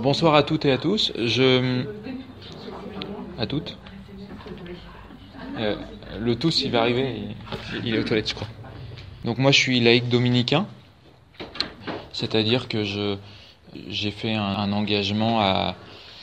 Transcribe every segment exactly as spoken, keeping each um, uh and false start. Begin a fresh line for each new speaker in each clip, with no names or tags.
Bonsoir à toutes et à tous. Je... À toutes. Euh, le tous, il va arriver, il, il est aux toilettes, je crois. Donc moi, je suis laïc dominicain, c'est-à-dire que je j'ai fait un, un engagement à,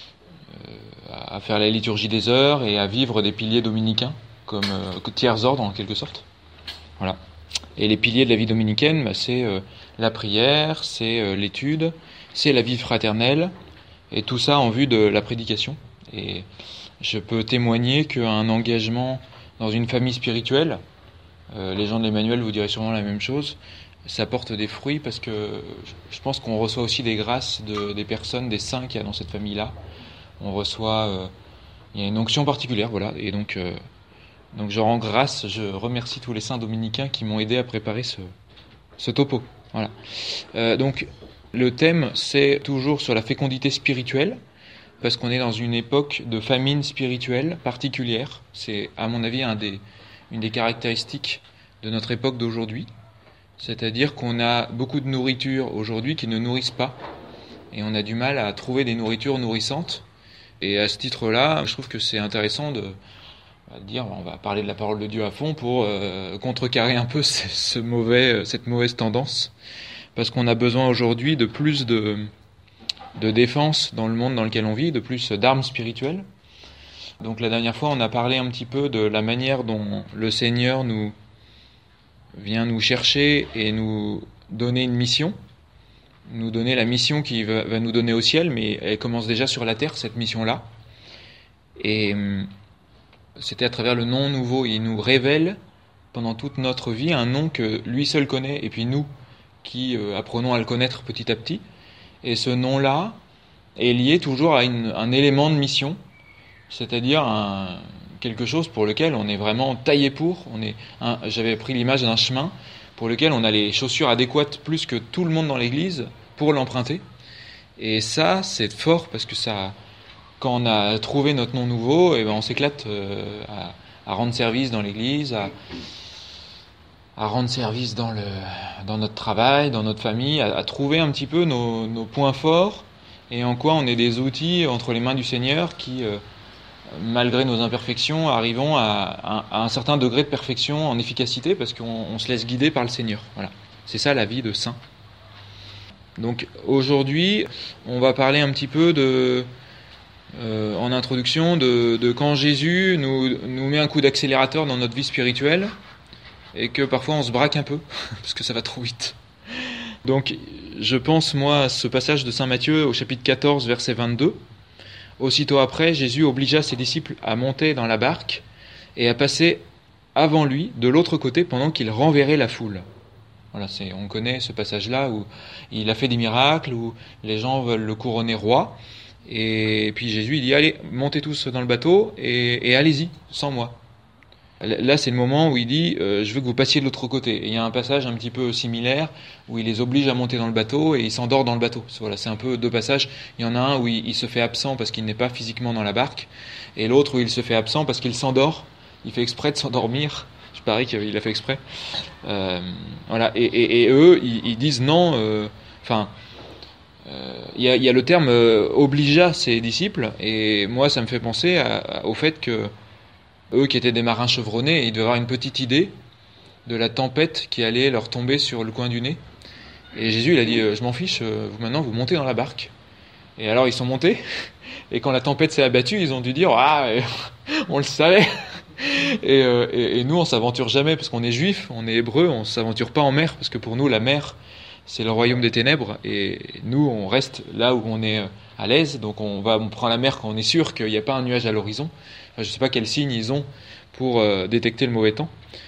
euh, à faire la liturgie des heures et à vivre des piliers dominicains comme euh, tiers ordre en quelque sorte. Voilà. Et les piliers de la vie dominicaine, bah, c'est euh, la prière, c'est euh, l'étude, c'est la vie fraternelle, et tout ça en vue de la prédication. Et je peux témoigner qu'un engagement dans une famille spirituelle, euh, les gens de l'Emmanuel vous diraient sûrement la même chose, ça porte des fruits parce que je pense qu'on reçoit aussi des grâces de, des personnes, des saints qu'il y a dans cette famille-là. On reçoit, euh, il y a une onction particulière, voilà, et donc... Euh, Donc je rends grâce, je remercie tous les saints dominicains qui m'ont aidé à préparer ce, ce topo. Voilà. Euh, donc le thème, c'est toujours sur la fécondité spirituelle, parce qu'on est dans une époque de famine spirituelle particulière. C'est à mon avis un des, une des caractéristiques de notre époque d'aujourd'hui. C'est-à-dire qu'on a beaucoup de nourriture aujourd'hui qui ne nourrissent pas, et on a du mal à trouver des nourritures nourrissantes. Et à ce titre-là, je trouve que c'est intéressant de... On va dire, on va parler de la parole de Dieu à fond pour euh, contrecarrer un peu ce, ce mauvais, cette mauvaise tendance, parce qu'on a besoin aujourd'hui de plus de, de défense dans le monde dans lequel on vit, de plus d'armes spirituelles. Donc la dernière fois, on a parlé un petit peu de la manière dont le Seigneur nous vient nous chercher et nous donner une mission, nous donner la mission qu'il va, va nous donner au ciel, mais elle commence déjà sur la terre, cette mission-là. Et... c'était à travers le nom nouveau. Il nous révèle pendant toute notre vie un nom que lui seul connaît, et puis nous qui euh, apprenons à le connaître petit à petit. Et ce nom-là est lié toujours à une, un élément de mission, c'est-à-dire un, quelque chose pour lequel on est vraiment taillé pour. On est un, j'avais pris l'image d'un chemin pour lequel on a les chaussures adéquates plus que tout le monde dans l'église pour l'emprunter. Et ça, c'est fort parce que ça... Quand on a trouvé notre nom nouveau, eh ben on s'éclate euh, à, à rendre service dans l'église, à, à rendre service dans, le, dans notre travail, dans notre famille, à, à trouver un petit peu nos, nos points forts et en quoi on est des outils entre les mains du Seigneur qui, euh, malgré nos imperfections, arrivons à, à, à un certain degré de perfection en efficacité parce qu'on on se laisse guider par le Seigneur. Voilà. C'est ça la vie de saint. Donc aujourd'hui, on va parler un petit peu de... Euh, en introduction de, de quand Jésus nous, nous met un coup d'accélérateur dans notre vie spirituelle et que parfois on se braque un peu parce que ça va trop vite. Donc je pense moi à ce passage de saint Matthieu au chapitre quatorze verset vingt-deux. Aussitôt après, Jésus obligea ses disciples à monter dans la barque et à passer avant lui de l'autre côté pendant qu'il renverrait la foule. Voilà, c'est, on connaît ce passage-là où il a fait des miracles, où les gens veulent le couronner roi. Et puis Jésus il dit allez, montez tous dans le bateau et, et allez-y sans moi. Là c'est le moment où il dit euh, je veux que vous passiez de l'autre côté. Et il y a un passage un petit peu similaire où il les oblige à monter dans le bateau et il s'endort dans le bateau. Voilà, c'est un peu deux passages. Il y en a un où il, il se fait absent parce qu'il n'est pas physiquement dans la barque, et l'autre où il se fait absent parce qu'il s'endort. Il fait exprès de s'endormir. Je parie qu'il a fait exprès. Euh, voilà. Et, et, et eux ils, ils disent non. Enfin. Euh, Il euh, y, y a le terme euh, obligea ses disciples, et moi ça me fait penser à, à, au fait que eux qui étaient des marins chevronnés, ils devaient avoir une petite idée de la tempête qui allait leur tomber sur le coin du nez. Et Jésus il a dit euh, je m'en fiche, euh, vous maintenant vous montez dans la barque. Et alors ils sont montés, et quand la tempête s'est abattue, ils ont dû dire ah on le savait. Et, euh, et, et nous on s'aventure jamais parce qu'on est juifs, on est hébreux, on s'aventure pas en mer parce que pour nous la mer c'est le royaume des ténèbres, et nous on reste là où on est à l'aise. Donc on va, on prend la mer quand on est sûr qu'il n'y a pas un nuage à l'horizon. Enfin, je ne sais pas quel signe ils ont pour euh, détecter le mauvais temps.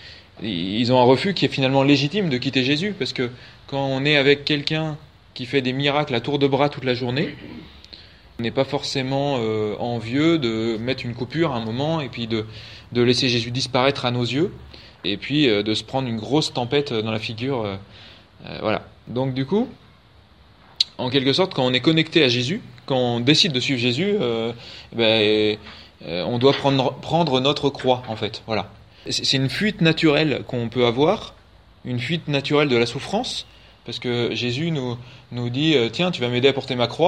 Ils ont un refus qui est finalement légitime de quitter Jésus, parce que quand on est avec quelqu'un qui fait des miracles à tour de bras toute la journée, on n'est pas forcément euh, envieux de mettre une coupure à un moment et puis de, de laisser Jésus disparaître à nos yeux, et puis euh, de se prendre une grosse tempête dans la figure. Euh, euh, voilà. Donc du coup, en quelque sorte, quand on est connecté à Jésus, quand on décide de suivre Jésus, euh, ben, euh, on doit prendre, prendre notre croix, en fait. Voilà. C'est une fuite naturelle qu'on peut avoir, une fuite naturelle de la souffrance, parce que Jésus nous, nous dit « Tiens, tu vas m'aider à porter ma croix ».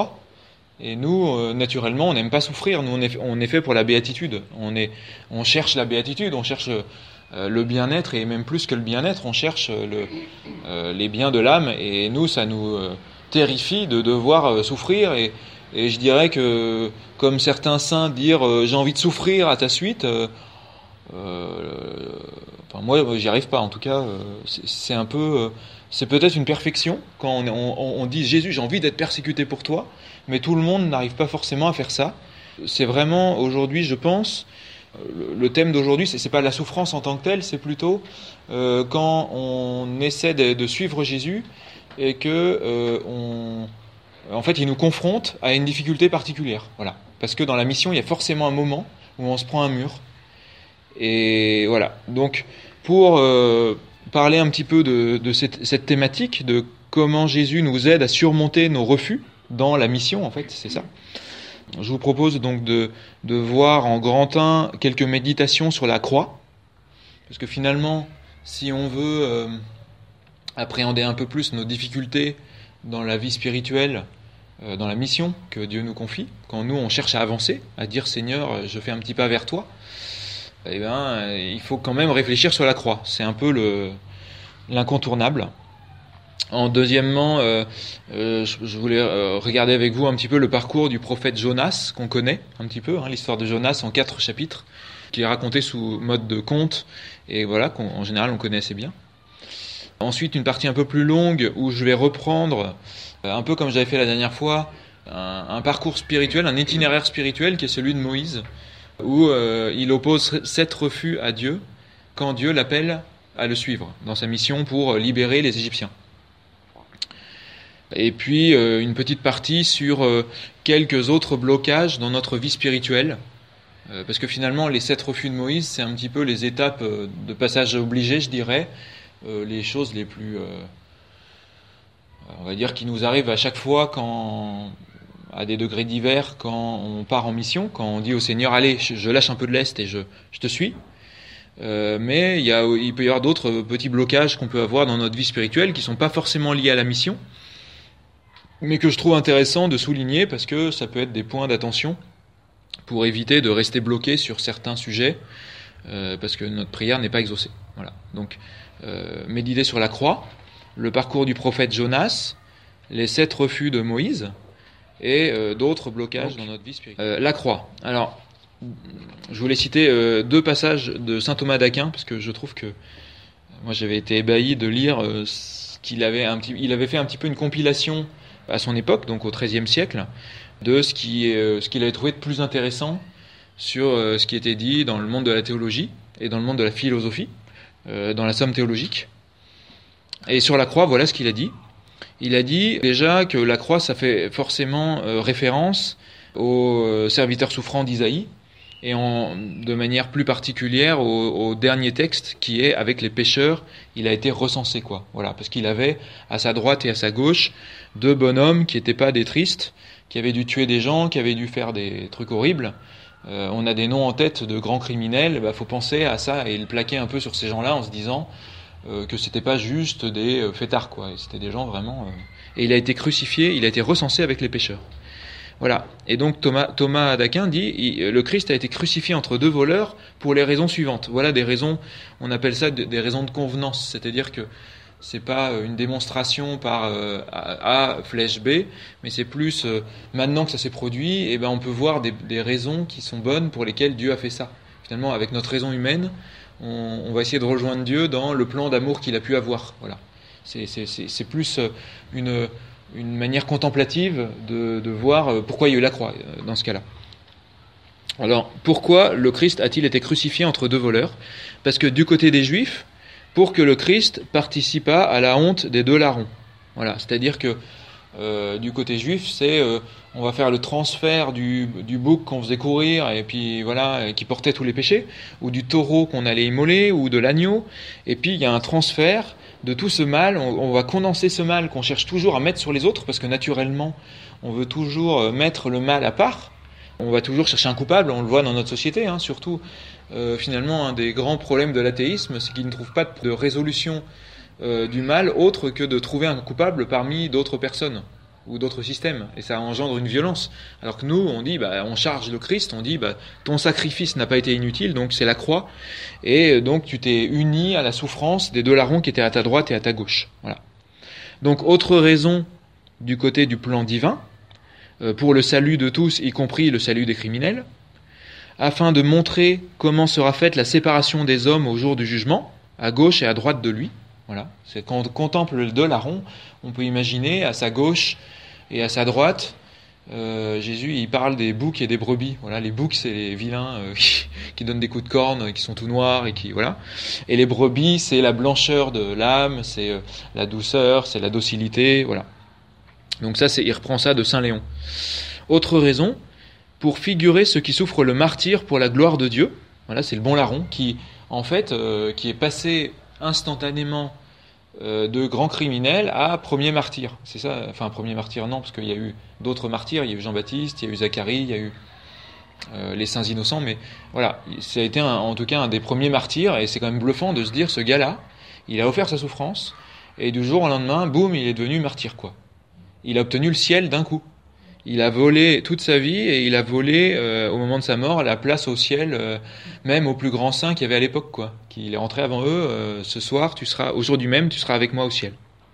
Et nous, euh, naturellement, on n'aime pas souffrir. Nous, on est, on est fait pour la béatitude. On, est, on cherche la béatitude, on cherche euh, le bien-être, et même plus que le bien-être, on cherche le, euh, les biens de l'âme. Et nous, ça nous euh, terrifie de devoir euh, souffrir. Et, et je dirais que, comme certains saints dire euh, « j'ai envie de souffrir à ta suite euh, », euh, enfin, moi, j'y arrive pas. En tout cas, euh, c'est, c'est un peu... Euh, c'est peut-être une perfection quand on, on, on dit « Jésus, j'ai envie d'être persécuté pour toi », mais tout le monde n'arrive pas forcément à faire ça. C'est vraiment, aujourd'hui, je pense, le, le thème d'aujourd'hui, c'est, c'est pas la souffrance en tant que telle, c'est plutôt euh, quand on essaie de, de suivre Jésus et que euh, on, en fait, il nous confronte à une difficulté particulière. Voilà. Parce que dans la mission, il y a forcément un moment où on se prend un mur. Et voilà. Donc, pour euh, parler un petit peu de, de cette, cette thématique, de comment Jésus nous aide à surmonter nos refus dans la mission, en fait, c'est ça. Je vous propose donc de, de voir en grand un quelques méditations sur la croix, parce que finalement, si on veut euh, appréhender un peu plus nos difficultés dans la vie spirituelle, euh, dans la mission que Dieu nous confie, quand nous on cherche à avancer, à dire Seigneur, je fais un petit pas vers toi, eh ben, il faut quand même réfléchir sur la croix. C'est un peu le, l'incontournable. En deuxièmement, euh, euh, je, je voulais euh, regarder avec vous un petit peu le parcours du prophète Jonas, qu'on connaît un petit peu, hein, l'histoire de Jonas en quatre chapitres, qui est racontée sous mode de conte, et voilà, qu'en général on connaît assez bien. Ensuite, une partie un peu plus longue, où je vais reprendre, euh, un peu comme j'avais fait la dernière fois, un, un parcours spirituel, un itinéraire spirituel qui est celui de Moïse, où euh, il oppose sept refus à Dieu, quand Dieu l'appelle à le suivre, dans sa mission pour libérer les Égyptiens. Et puis euh, une petite partie sur euh, quelques autres blocages dans notre vie spirituelle, euh, parce que finalement les sept refus de Moïse, c'est un petit peu les étapes euh, de passage obligé, je dirais, euh, les choses les plus, euh, on va dire, qui nous arrivent à chaque fois, quand, à des degrés divers, quand on part en mission, quand on dit au Seigneur, allez, je, je lâche un peu de lest et je, je te suis. Euh, mais il, y a, il peut y avoir d'autres petits blocages qu'on peut avoir dans notre vie spirituelle qui sont pas forcément liés à la mission, mais que je trouve intéressant de souligner parce que ça peut être des points d'attention pour éviter de rester bloqué sur certains sujets, euh, parce que notre prière n'est pas exaucée. Voilà. Donc, euh, méditer sur la croix, le parcours du prophète Jonas, les sept refus de Moïse et euh, d'autres blocages Donc, dans notre vie spirituelle. Euh, la croix. Alors, je voulais citer euh, deux passages de saint Thomas d'Aquin parce que je trouve que moi j'avais été ébahi de lire euh, ce qu'il avait un petit, il avait fait un petit peu une compilation à son époque, donc au treizième siècle, de ce, qui, euh, ce qu'il avait trouvé de plus intéressant sur euh, ce qui était dit dans le monde de la théologie et dans le monde de la philosophie, euh, dans la somme théologique. Et sur la croix, voilà ce qu'il a dit. Il a dit déjà que la croix, ça fait forcément euh, référence aux euh, serviteurs souffrants d'Isaïe, et en, de manière plus particulière au, au dernier texte qui est avec les pécheurs, il a été recensé, quoi. Voilà, parce qu'il avait à sa droite et à sa gauche deux bonhommes qui n'étaient pas des tristes, qui avaient dû tuer des gens, qui avaient dû faire des trucs horribles. Euh, on a des noms en tête de grands criminels, bah, faut penser à ça et le plaquer un peu sur ces gens-là en se disant euh, que c'était pas juste des euh, fêtards, quoi. Et c'était des gens vraiment. Euh... Et il a été crucifié, il a été recensé avec les pécheurs. Voilà. Et donc Thomas, Thomas d'Aquin dit il, le Christ a été crucifié entre deux voleurs pour les raisons suivantes. Voilà des raisons, on appelle ça des raisons de convenance, c'est-à-dire que c'est pas une démonstration par euh, A, A flèche B, mais c'est plus euh, maintenant que ça s'est produit, et ben on peut voir des, des raisons qui sont bonnes pour lesquelles Dieu a fait ça. Finalement, avec notre raison humaine, on, on va essayer de rejoindre Dieu dans le plan d'amour qu'il a pu avoir. Voilà. C'est, c'est, c'est, c'est plus une une manière contemplative de, de voir pourquoi il y a eu la croix dans ce cas-là. Alors, pourquoi le Christ a-t-il été crucifié entre deux voleurs ? Parce que du côté des Juifs, pour que le Christ participât à la honte des deux larrons. Voilà, c'est-à-dire que euh, du côté juif, c'est euh, on va faire le transfert du, du bouc qu'on faisait courir et puis voilà, qui portait tous les péchés, ou du taureau qu'on allait immoler, ou de l'agneau, et puis il y a un transfert de tout ce mal, on, on va condenser ce mal qu'on cherche toujours à mettre sur les autres, parce que naturellement, on veut toujours mettre le mal à part, on va toujours chercher un coupable, on le voit dans notre société, hein, surtout, euh, finalement, un des grands problèmes de l'athéisme, c'est qu'il ne trouve pas de résolution euh, du mal autre que de trouver un coupable parmi d'autres personnes. ou d'autres systèmes, et ça engendre une violence. Alors que nous, on dit, bah, on charge le Christ, on dit, bah, ton sacrifice n'a pas été inutile, donc c'est la croix, et donc tu t'es uni à la souffrance des deux larrons qui étaient à ta droite et à ta gauche. Voilà. Donc, autre raison du côté du plan divin, euh, pour le salut de tous, y compris le salut des criminels, afin de montrer comment sera faite la séparation des hommes au jour du jugement, à gauche et à droite de lui. Voilà. C'est quand on contemple les deux larrons, on peut imaginer à sa gauche et à sa droite, euh, Jésus il parle des boucs et des brebis. Voilà, les boucs c'est les vilains euh, qui, qui donnent des coups de corne, qui sont tout noirs et qui voilà. Et les brebis c'est la blancheur de l'âme, c'est euh, la douceur, c'est la docilité. Voilà. Donc ça c'est, il reprend ça de Saint Léon. Autre raison, pour figurer ceux qui souffrent le martyre pour la gloire de Dieu. Voilà, c'est le bon larron qui en fait euh, qui est passé instantanément euh, de grand criminel à premier martyr. C'est ça, enfin premier martyr non, parce qu'il y a eu d'autres martyrs, il y a eu Jean-Baptiste, il y a eu Zacharie, il y a eu euh, les saints innocents, mais voilà, ça a été un, en tout cas un des premiers martyrs, et c'est quand même bluffant de se dire, ce gars-là, il a offert sa souffrance, et du jour au lendemain, boum, il est devenu martyr, quoi. Il a obtenu le ciel d'un coup. Il a volé toute sa vie et il a volé, euh, au moment de sa mort, la place au ciel, euh, même aux plus grands saints qu'il y avait à l'époque, quoi. Qu'il est rentré avant eux, euh, ce soir, tu seras, aujourd'hui même, tu seras avec moi au ciel.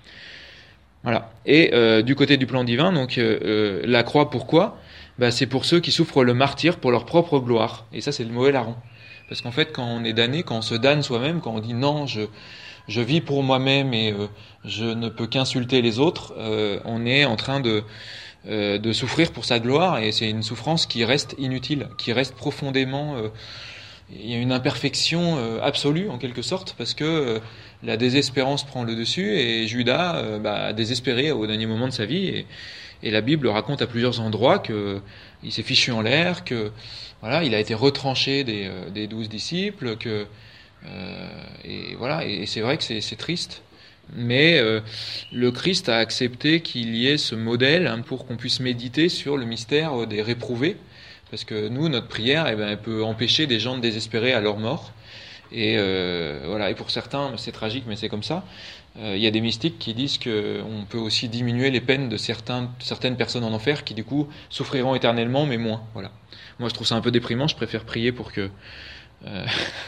Voilà. Et euh, du côté du plan divin, donc euh, euh, la croix, pourquoi ? Bah, c'est pour ceux qui souffrent le martyre pour leur propre gloire. Et ça, c'est le mauvais larron. Parce qu'en fait, quand on est damné, quand on se damne soi-même, quand on dit non, je je vis pour moi-même et euh, je ne peux qu'insulter les autres, euh, on est en train de Euh, de souffrir pour sa gloire, et c'est une souffrance qui reste inutile, qui reste profondément... Euh, il y a une imperfection euh, absolue, en quelque sorte, parce que euh, la désespérance prend le dessus, et Judas euh, bah, a désespéré au dernier moment de sa vie, et, et la Bible raconte à plusieurs endroits que il s'est fichu en l'air, que voilà, il a été retranché des, euh, des douze disciples, que euh, et voilà, et, et c'est vrai que c'est, c'est triste. Mais euh, le Christ a accepté qu'il y ait ce modèle, hein, pour qu'on puisse méditer sur le mystère des réprouvés, parce que nous, notre prière, eh ben, elle peut empêcher des gens de désespérer à leur mort. Et euh, voilà. Et pour certains, c'est tragique, mais c'est comme ça. Euh, il y a des mystiques qui disent qu'on peut aussi diminuer les peines de certains, certaines personnes en enfer, qui du coup souffriront éternellement, mais moins. Voilà. Moi, je trouve ça un peu déprimant. Je préfère prier pour que euh,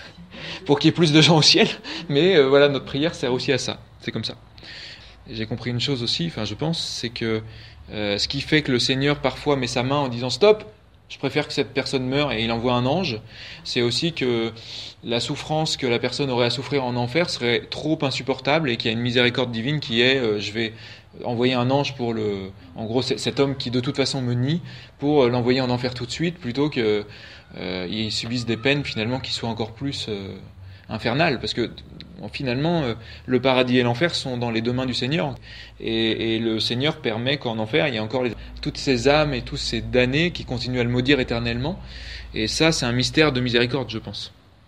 pour qu'il y ait plus de gens au ciel. Mais euh, voilà, notre prière sert aussi à ça. C'est comme ça. Et j'ai compris une chose aussi, enfin je pense, c'est que euh, ce qui fait que le Seigneur parfois met sa main en disant stop, je préfère que cette personne meure, et il envoie un ange, c'est aussi que la souffrance que la personne aurait à souffrir en enfer serait trop insupportable, et qu'il y a une miséricorde divine qui est euh, je vais envoyer un ange pour le, en gros c'est cet homme qui de toute façon me nie, pour l'envoyer en enfer tout de suite, plutôt que euh, il subisse des peines finalement qui soient encore plus euh, infernales, parce que finalement, euh, le paradis et l'enfer sont dans les deux mains du Seigneur. Et, et le Seigneur permet qu'en enfer, il y a encore les, toutes ces âmes et tous ces damnés qui continuent à le maudire éternellement. Et ça, c'est un mystère de miséricorde, je pense.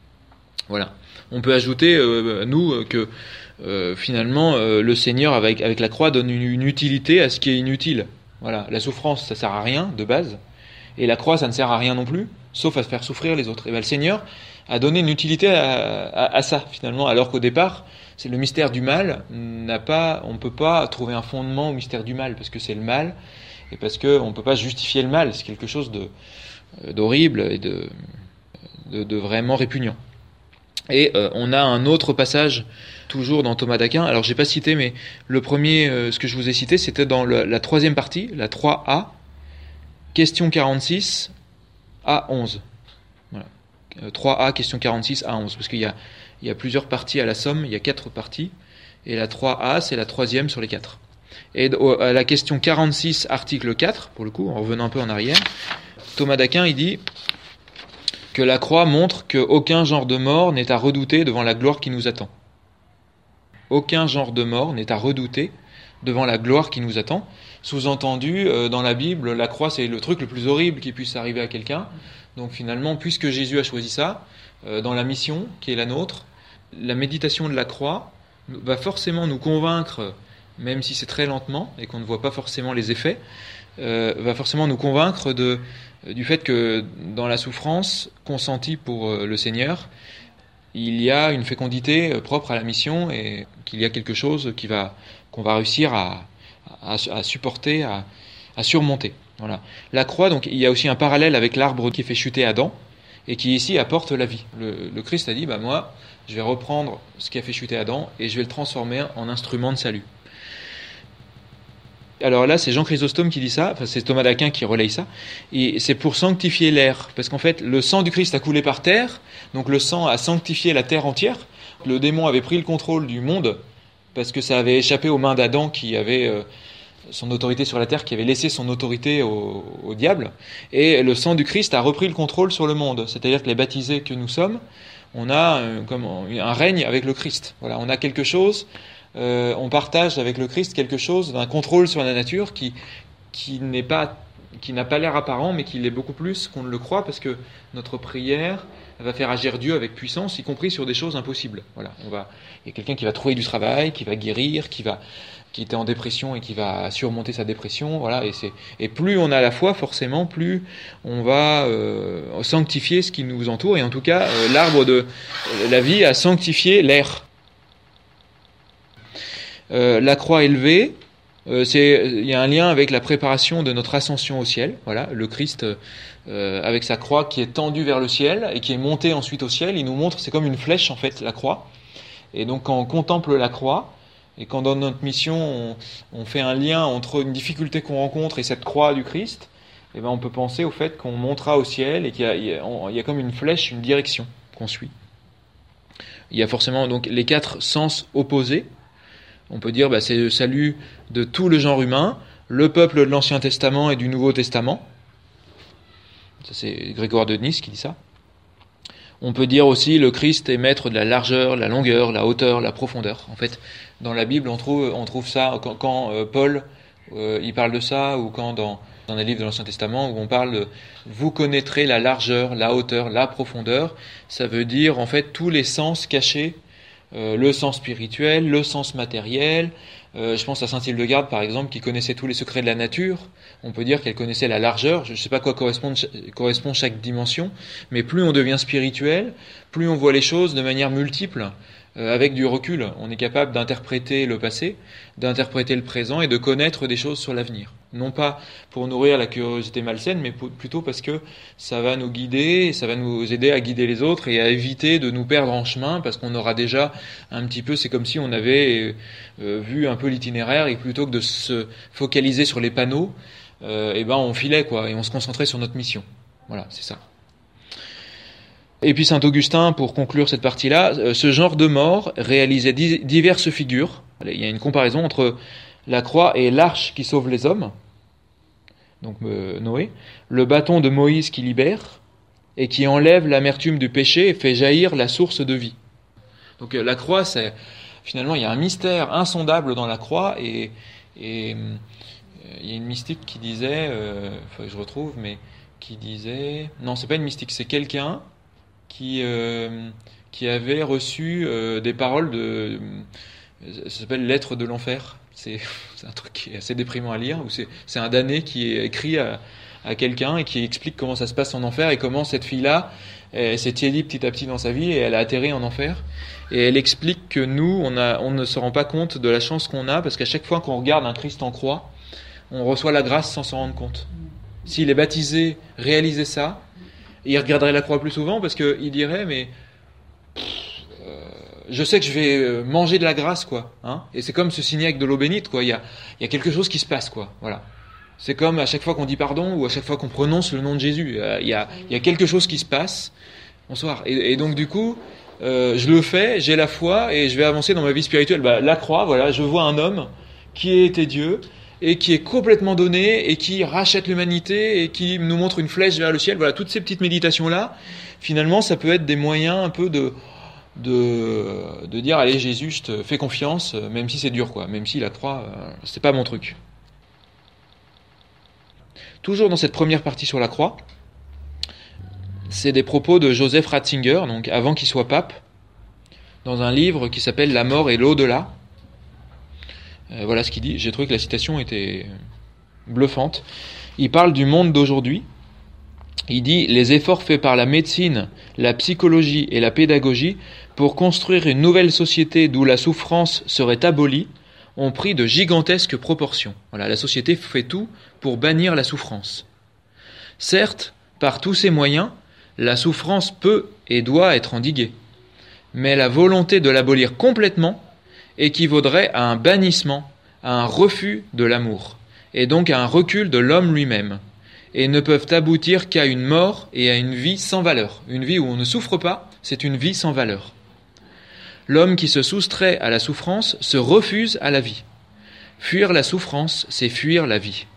Voilà. On peut ajouter, euh, nous, que euh, finalement, euh, le Seigneur, avec, avec la croix, donne une, une utilité à ce qui est inutile. Voilà. La souffrance, ça sert à rien, de base. Et la croix, ça ne sert à rien non plus, sauf à faire souffrir les autres. Et bien, le Seigneur a donné une utilité à, à, à ça, finalement, alors qu'au départ, c'est le mystère du mal, n'a pas, on ne peut pas trouver un fondement au mystère du mal, parce que c'est le mal, et parce qu'on ne peut pas justifier le mal, c'est quelque chose de, d'horrible et de, de, de vraiment répugnant. Et euh, on a un autre passage, toujours dans Thomas d'Aquin, alors j'ai pas cité, mais le premier, euh, ce que je vous ai cité, c'était dans le, la troisième partie, la trois A, question quarante-six à onze. Voilà. trois A, question quarante-six à onze, parce qu'il y a, il y a plusieurs parties à la somme, il y a quatre parties, et la trois A, c'est la troisième sur les quatre. Et à la question quarante-six, article quatre, pour le coup, en revenant un peu en arrière, Thomas d'Aquin, il dit que la croix montre qu'aucun genre de mort n'est à redouter devant la gloire qui nous attend. Aucun genre de mort n'est à redouter devant la gloire qui nous attend. Sous-entendu, euh, dans la Bible, la croix, c'est le truc le plus horrible qui puisse arriver à quelqu'un. Donc finalement, puisque Jésus a choisi ça, euh, dans la mission qui est la nôtre, la méditation de la croix va forcément nous convaincre, même si c'est très lentement et qu'on ne voit pas forcément les effets, euh, va forcément nous convaincre de, du fait que dans la souffrance consentie pour euh, le Seigneur, il y a une fécondité euh, propre à la mission, et qu'il y a quelque chose qui va, qu'on va réussir à, à, à supporter, à, à surmonter. Voilà. La croix, donc il y a aussi un parallèle avec l'arbre qui fait chuter Adam et qui ici apporte la vie. Le, le Christ a dit, bah moi, je vais reprendre ce qui a fait chuter Adam et je vais le transformer en instrument de salut. Alors là, c'est Jean Chrysostome qui dit ça, enfin c'est Thomas d'Aquin qui relaye ça, et c'est pour sanctifier l'air, parce qu'en fait, le sang du Christ a coulé par terre, donc le sang a sanctifié la terre entière. Le démon avait pris le contrôle du monde, parce que ça avait échappé aux mains d'Adam qui avait euh, son autorité sur la terre, qui avait laissé son autorité au, au diable, et le sang du Christ a repris le contrôle sur le monde, c'est-à-dire que les baptisés que nous sommes, on a euh, comme un règne avec le Christ. Voilà, on a quelque chose... Euh, on partage avec le Christ quelque chose d'un contrôle sur la nature qui, qui, n'est pas, qui n'a pas l'air apparent, mais qui l'est beaucoup plus qu'on ne le croit, parce que notre prière va faire agir Dieu avec puissance, y compris sur des choses impossibles. Voilà, on va, il y a quelqu'un qui va trouver du travail, qui va guérir, qui, va, qui était en dépression et qui va surmonter sa dépression. Voilà, et, c'est, et plus on a la foi, forcément, plus on va euh, sanctifier ce qui nous entoure. Et en tout cas, euh, l'arbre de la vie a sanctifié l'air. Euh, la croix élevée, euh, c'est, il y a un lien avec la préparation de notre ascension au ciel. Voilà, le Christ euh, avec sa croix qui est tendue vers le ciel et qui est montée ensuite au ciel, il nous montre, c'est comme une flèche en fait, la croix. Et donc quand on contemple la croix et quand dans notre mission on, on fait un lien entre une difficulté qu'on rencontre et cette croix du Christ, eh ben on peut penser au fait qu'on montera au ciel et qu'il y a, il y a, on, il y a comme une flèche, une direction qu'on suit. Il y a forcément donc les quatre sens opposés. On peut dire bah, c'est le salut de tout le genre humain, le peuple de l'Ancien Testament et du Nouveau Testament. Ça, c'est Grégoire de Nice qui dit ça. On peut dire aussi le Christ est maître de la largeur, la longueur, la hauteur, la profondeur. En fait, dans la Bible, on trouve, on trouve ça quand, quand euh, Paul euh, il parle de ça, ou quand dans, dans les livres de l'Ancien Testament où on parle de « vous connaîtrez la largeur, la hauteur, la profondeur », ça veut dire en fait tous les sens cachés. Euh, le sens spirituel, le sens matériel. Euh, je pense à saint Hildegarde, par exemple, qui connaissait tous les secrets de la nature. On peut dire qu'elle connaissait la largeur. Je ne sais pas à quoi correspond, correspond chaque dimension, mais plus on devient spirituel, plus on voit les choses de manière multiple, euh, avec du recul. On est capable d'interpréter le passé, d'interpréter le présent et de connaître des choses sur l'avenir. Non pas pour nourrir la curiosité malsaine, mais plutôt parce que ça va nous guider, ça va nous aider à guider les autres et à éviter de nous perdre en chemin, parce qu'on aura déjà un petit peu, c'est comme si on avait euh, vu un peu l'itinéraire et plutôt que de se focaliser sur les panneaux, euh, et ben on filait quoi, et on se concentrait sur notre mission. Voilà, c'est ça. Et puis saint Augustin, pour conclure cette partie-là, euh, ce genre de mort réalisait di- diverses figures. Il y a une comparaison entre la croix et l'arche qui sauve les hommes, donc euh, Noé, le bâton de Moïse qui libère et qui enlève l'amertume du péché et fait jaillir la source de vie. Donc euh, la croix, c'est finalement il y a un mystère insondable dans la croix, et, et euh, il y a une mystique qui disait, euh, faut que je retrouve, mais qui disait, non c'est pas une mystique, c'est quelqu'un qui euh, qui avait reçu euh, des paroles de, ça s'appelle Lettres de l'enfer. C'est, c'est un truc qui est assez déprimant à lire, où c'est, c'est un damné qui est écrit à, à quelqu'un et qui explique comment ça se passe en enfer et comment cette fille-là elle s'est tiédie petit à petit dans sa vie et elle a atterri en enfer. Et elle explique que nous, on, a, on ne se rend pas compte de la chance qu'on a, parce qu'à chaque fois qu'on regarde un Christ en croix, on reçoit la grâce sans s'en rendre compte. Si les baptisés réalisaient ça, ils regarderaient la croix plus souvent, parce qu'ils diraient, mais... je sais que je vais manger de la grâce, quoi, hein, et c'est comme se signer avec de l'eau bénite, quoi. Il y a, il y a quelque chose qui se passe, quoi. Voilà. C'est comme à chaque fois qu'on dit pardon ou à chaque fois qu'on prononce le nom de Jésus. Il y a, il y a quelque chose qui se passe. Bonsoir. Et, et donc du coup, euh, je le fais, j'ai la foi et je vais avancer dans ma vie spirituelle. Bah, la croix, voilà, je vois un homme qui était Dieu et qui est complètement donné et qui rachète l'humanité et qui nous montre une flèche vers le ciel. Voilà, toutes ces petites méditations-là, finalement, ça peut être des moyens un peu de de, de dire allez Jésus, je te fais confiance, même si c'est dur, quoi, même si la croix, euh, c'est pas mon truc. Toujours dans cette première partie sur la croix, c'est des propos de Joseph Ratzinger, donc avant qu'il soit pape, dans un livre qui s'appelle La mort et l'au-delà. Euh, voilà ce qu'il dit. J'ai trouvé que la citation était bluffante. Il parle du monde d'aujourd'hui. Il dit « Les efforts faits par la médecine, la psychologie et la pédagogie pour construire une nouvelle société d'où la souffrance serait abolie ont pris de gigantesques proportions. Voilà, la société fait tout pour bannir la souffrance. Certes, par tous ces moyens, la souffrance peut et doit être endiguée. Mais la volonté de l'abolir complètement équivaudrait à un bannissement, à un refus de l'amour, et donc à un recul de l'homme lui-même, et ne peuvent aboutir qu'à une mort et à une vie sans valeur. Une vie où on ne souffre pas, c'est une vie sans valeur. L'homme qui se soustrait à la souffrance se refuse à la vie. Fuir la souffrance, c'est fuir la vie.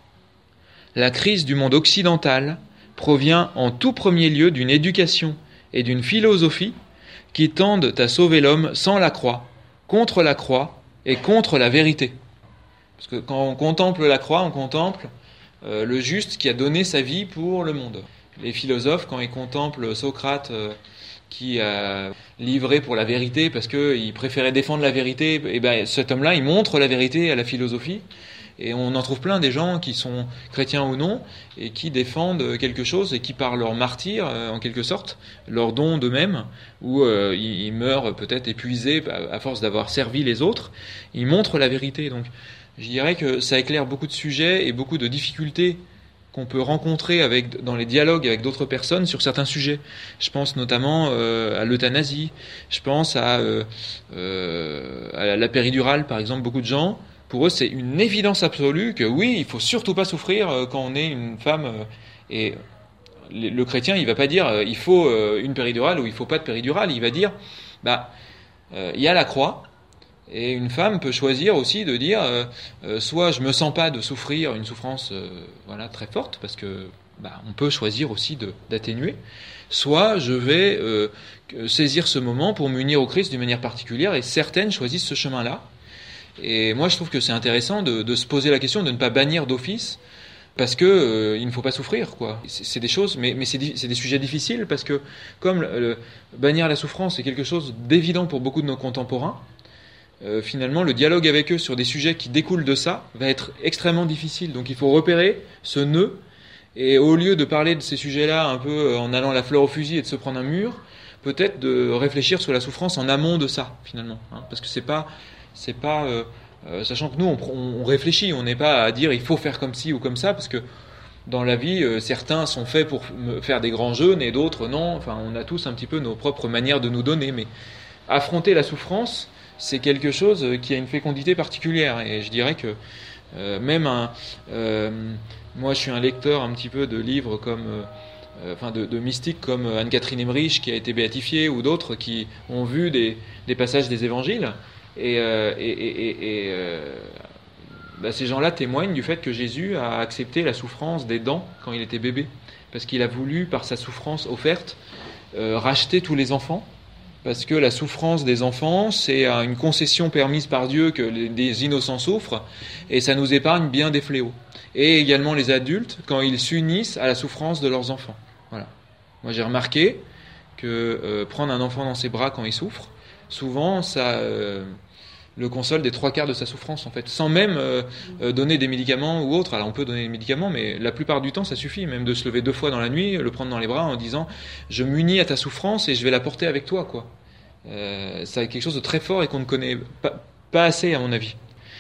La crise du monde occidental provient en tout premier lieu d'une éducation et d'une philosophie qui tendent à sauver l'homme sans la croix, contre la croix et contre la vérité. Parce que quand on contemple la croix, on contemple euh, le juste qui a donné sa vie pour le monde. Les philosophes, quand ils contemplent Socrate euh, qui a livré pour la vérité parce qu'il préférait défendre la vérité, et ben cet homme-là, il montre la vérité à la philosophie. Et on en trouve plein des gens qui sont chrétiens ou non et qui défendent quelque chose et qui par leur martyr, euh, en quelque sorte, leur don d'eux-mêmes, où euh, ils, ils meurent peut-être épuisés à, à force d'avoir servi les autres, ils montrent la vérité. Donc je dirais que ça éclaire beaucoup de sujets et beaucoup de difficultés qu'on peut rencontrer avec, dans les dialogues avec d'autres personnes sur certains sujets. Je pense notamment euh, à l'euthanasie, je pense à, euh, euh, à la péridurale, par exemple. Beaucoup de gens, pour eux, c'est une évidence absolue que oui, il faut surtout pas souffrir euh, quand on est une femme. Euh, et le, le chrétien, il va pas dire euh, il faut euh, une péridurale ou il faut pas de péridurale. Il va dire bah euh, il y a la croix. Et une femme peut choisir aussi de dire euh, euh, soit je me sens pas de souffrir une souffrance euh, voilà très forte parce que bah, on peut choisir aussi de, d'atténuer, soit je vais euh, saisir ce moment pour m'unir au Christ d'une manière particulière, et certaines choisissent ce chemin-là. Et moi je trouve que c'est intéressant de, de se poser la question de ne pas bannir d'office parce que euh, il ne faut pas souffrir, quoi. C'est, c'est des choses, mais, mais c'est, c'est des sujets difficiles parce que comme le, le, bannir la souffrance est quelque chose d'évident pour beaucoup de nos contemporains. Euh, finalement, le dialogue avec eux sur des sujets qui découlent de ça va être extrêmement difficile. Donc il faut repérer ce nœud, et au lieu de parler de ces sujets-là un peu en allant la fleur au fusil et de se prendre un mur, peut-être de réfléchir sur la souffrance en amont de ça, finalement. Hein, parce que c'est pas, c'est pas, euh, euh, sachant que nous on, on réfléchit, on n'est pas à dire il faut faire comme ci ou comme ça, parce que dans la vie, euh, certains sont faits pour faire des grands jeûnes et d'autres non. Enfin, on a tous un petit peu nos propres manières de nous donner, mais affronter la souffrance, c'est quelque chose qui a une fécondité particulière. Et je dirais que euh, même un... Euh, moi, je suis un lecteur un petit peu de livres comme... Euh, enfin, de, de mystiques comme Anne-Catherine Emmerich, qui a été béatifiée, ou d'autres qui ont vu des, des passages des évangiles. Et, euh, et, et, et euh, bah, ces gens-là témoignent du fait que Jésus a accepté la souffrance des dents quand il était bébé. Parce qu'il a voulu, par sa souffrance offerte, euh, racheter tous les enfants. Parce que la souffrance des enfants, c'est une concession permise par Dieu que les, des innocents souffrent, et ça nous épargne bien des fléaux. Et également les adultes, quand ils s'unissent à la souffrance de leurs enfants. Voilà. Moi j'ai remarqué que euh, prendre un enfant dans ses bras quand il souffre, souvent ça euh, le console des trois quarts de sa souffrance, en fait, sans même euh, euh, donner des médicaments ou autre. Alors on peut donner des médicaments, mais la plupart du temps ça suffit, même de se lever deux fois dans la nuit, le prendre dans les bras en disant je m'unis à ta souffrance et je vais la porter avec toi, quoi. Euh, c'est quelque chose de très fort et qu'on ne connaît pas, pas assez, à mon avis.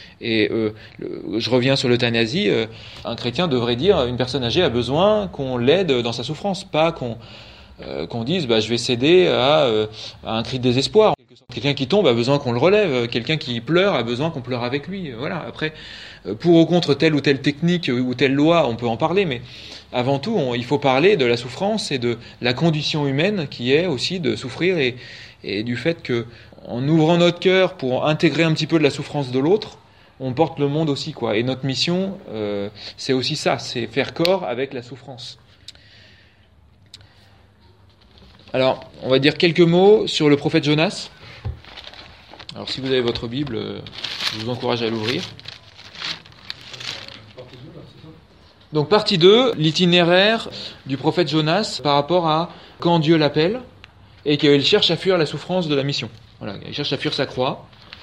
Et euh, le, je reviens sur l'euthanasie. Euh, un chrétien devrait dire une personne âgée a besoin qu'on l'aide dans sa souffrance, pas qu'on euh, qu'on dise bah, je vais céder à, euh, à un cri de désespoir. Quelqu'un qui tombe a besoin qu'on le relève, quelqu'un qui pleure a besoin qu'on pleure avec lui. Voilà. Après, pour ou contre telle ou telle technique ou telle loi, on peut en parler, mais avant tout, on, il faut parler de la souffrance et de la condition humaine qui est aussi de souffrir, et, et du fait que, en ouvrant notre cœur pour intégrer un petit peu de la souffrance de l'autre, on porte le monde aussi, quoi. Et notre mission, euh, c'est aussi ça, c'est faire corps avec la souffrance. Alors, on va dire quelques mots sur le prophète Jonas. Alors, si vous avez votre Bible, je vous encourage à l'ouvrir. Donc, partie deux, l'itinéraire du prophète Jonas par rapport à quand Dieu l'appelle et qu'il cherche à fuir la souffrance de la mission. Voilà, il cherche à fuir sa croix.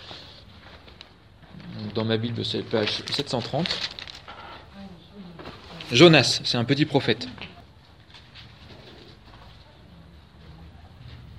Dans ma Bible, c'est page sept cent trente. Jonas, c'est un petit prophète.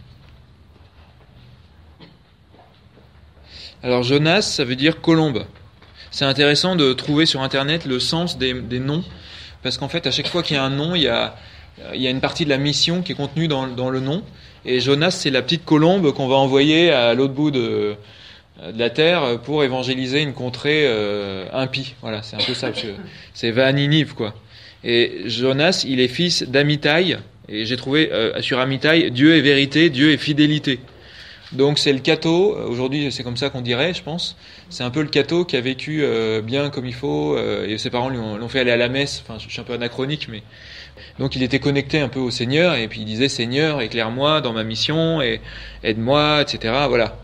Alors Jonas, ça veut dire colombe. c'est intéressant de trouver sur Internet le sens des, des noms, parce qu'en fait, à chaque fois qu'il y a un nom, il y a, il y a une partie de la mission qui est contenue dans, dans le nom. Et Jonas, c'est la petite colombe qu'on va envoyer à l'autre bout de, de la terre pour évangéliser une contrée euh, impie. Voilà, c'est un peu ça, parce que c'est va à Ninive, quoi. Et Jonas, il est fils d'Amitai, et j'ai trouvé euh, sur Amitai, Dieu est vérité, Dieu est fidélité. Donc c'est le catho, aujourd'hui c'est comme ça qu'on dirait, je pense. C'est un peu le catho qui a vécu euh, bien comme il faut, euh, et ses parents lui ont, l'ont fait aller à la messe. Enfin, je suis un peu anachronique, mais donc il était connecté un peu au Seigneur, et puis il disait Seigneur, éclaire-moi dans ma mission, et aide-moi, et cetera. Voilà.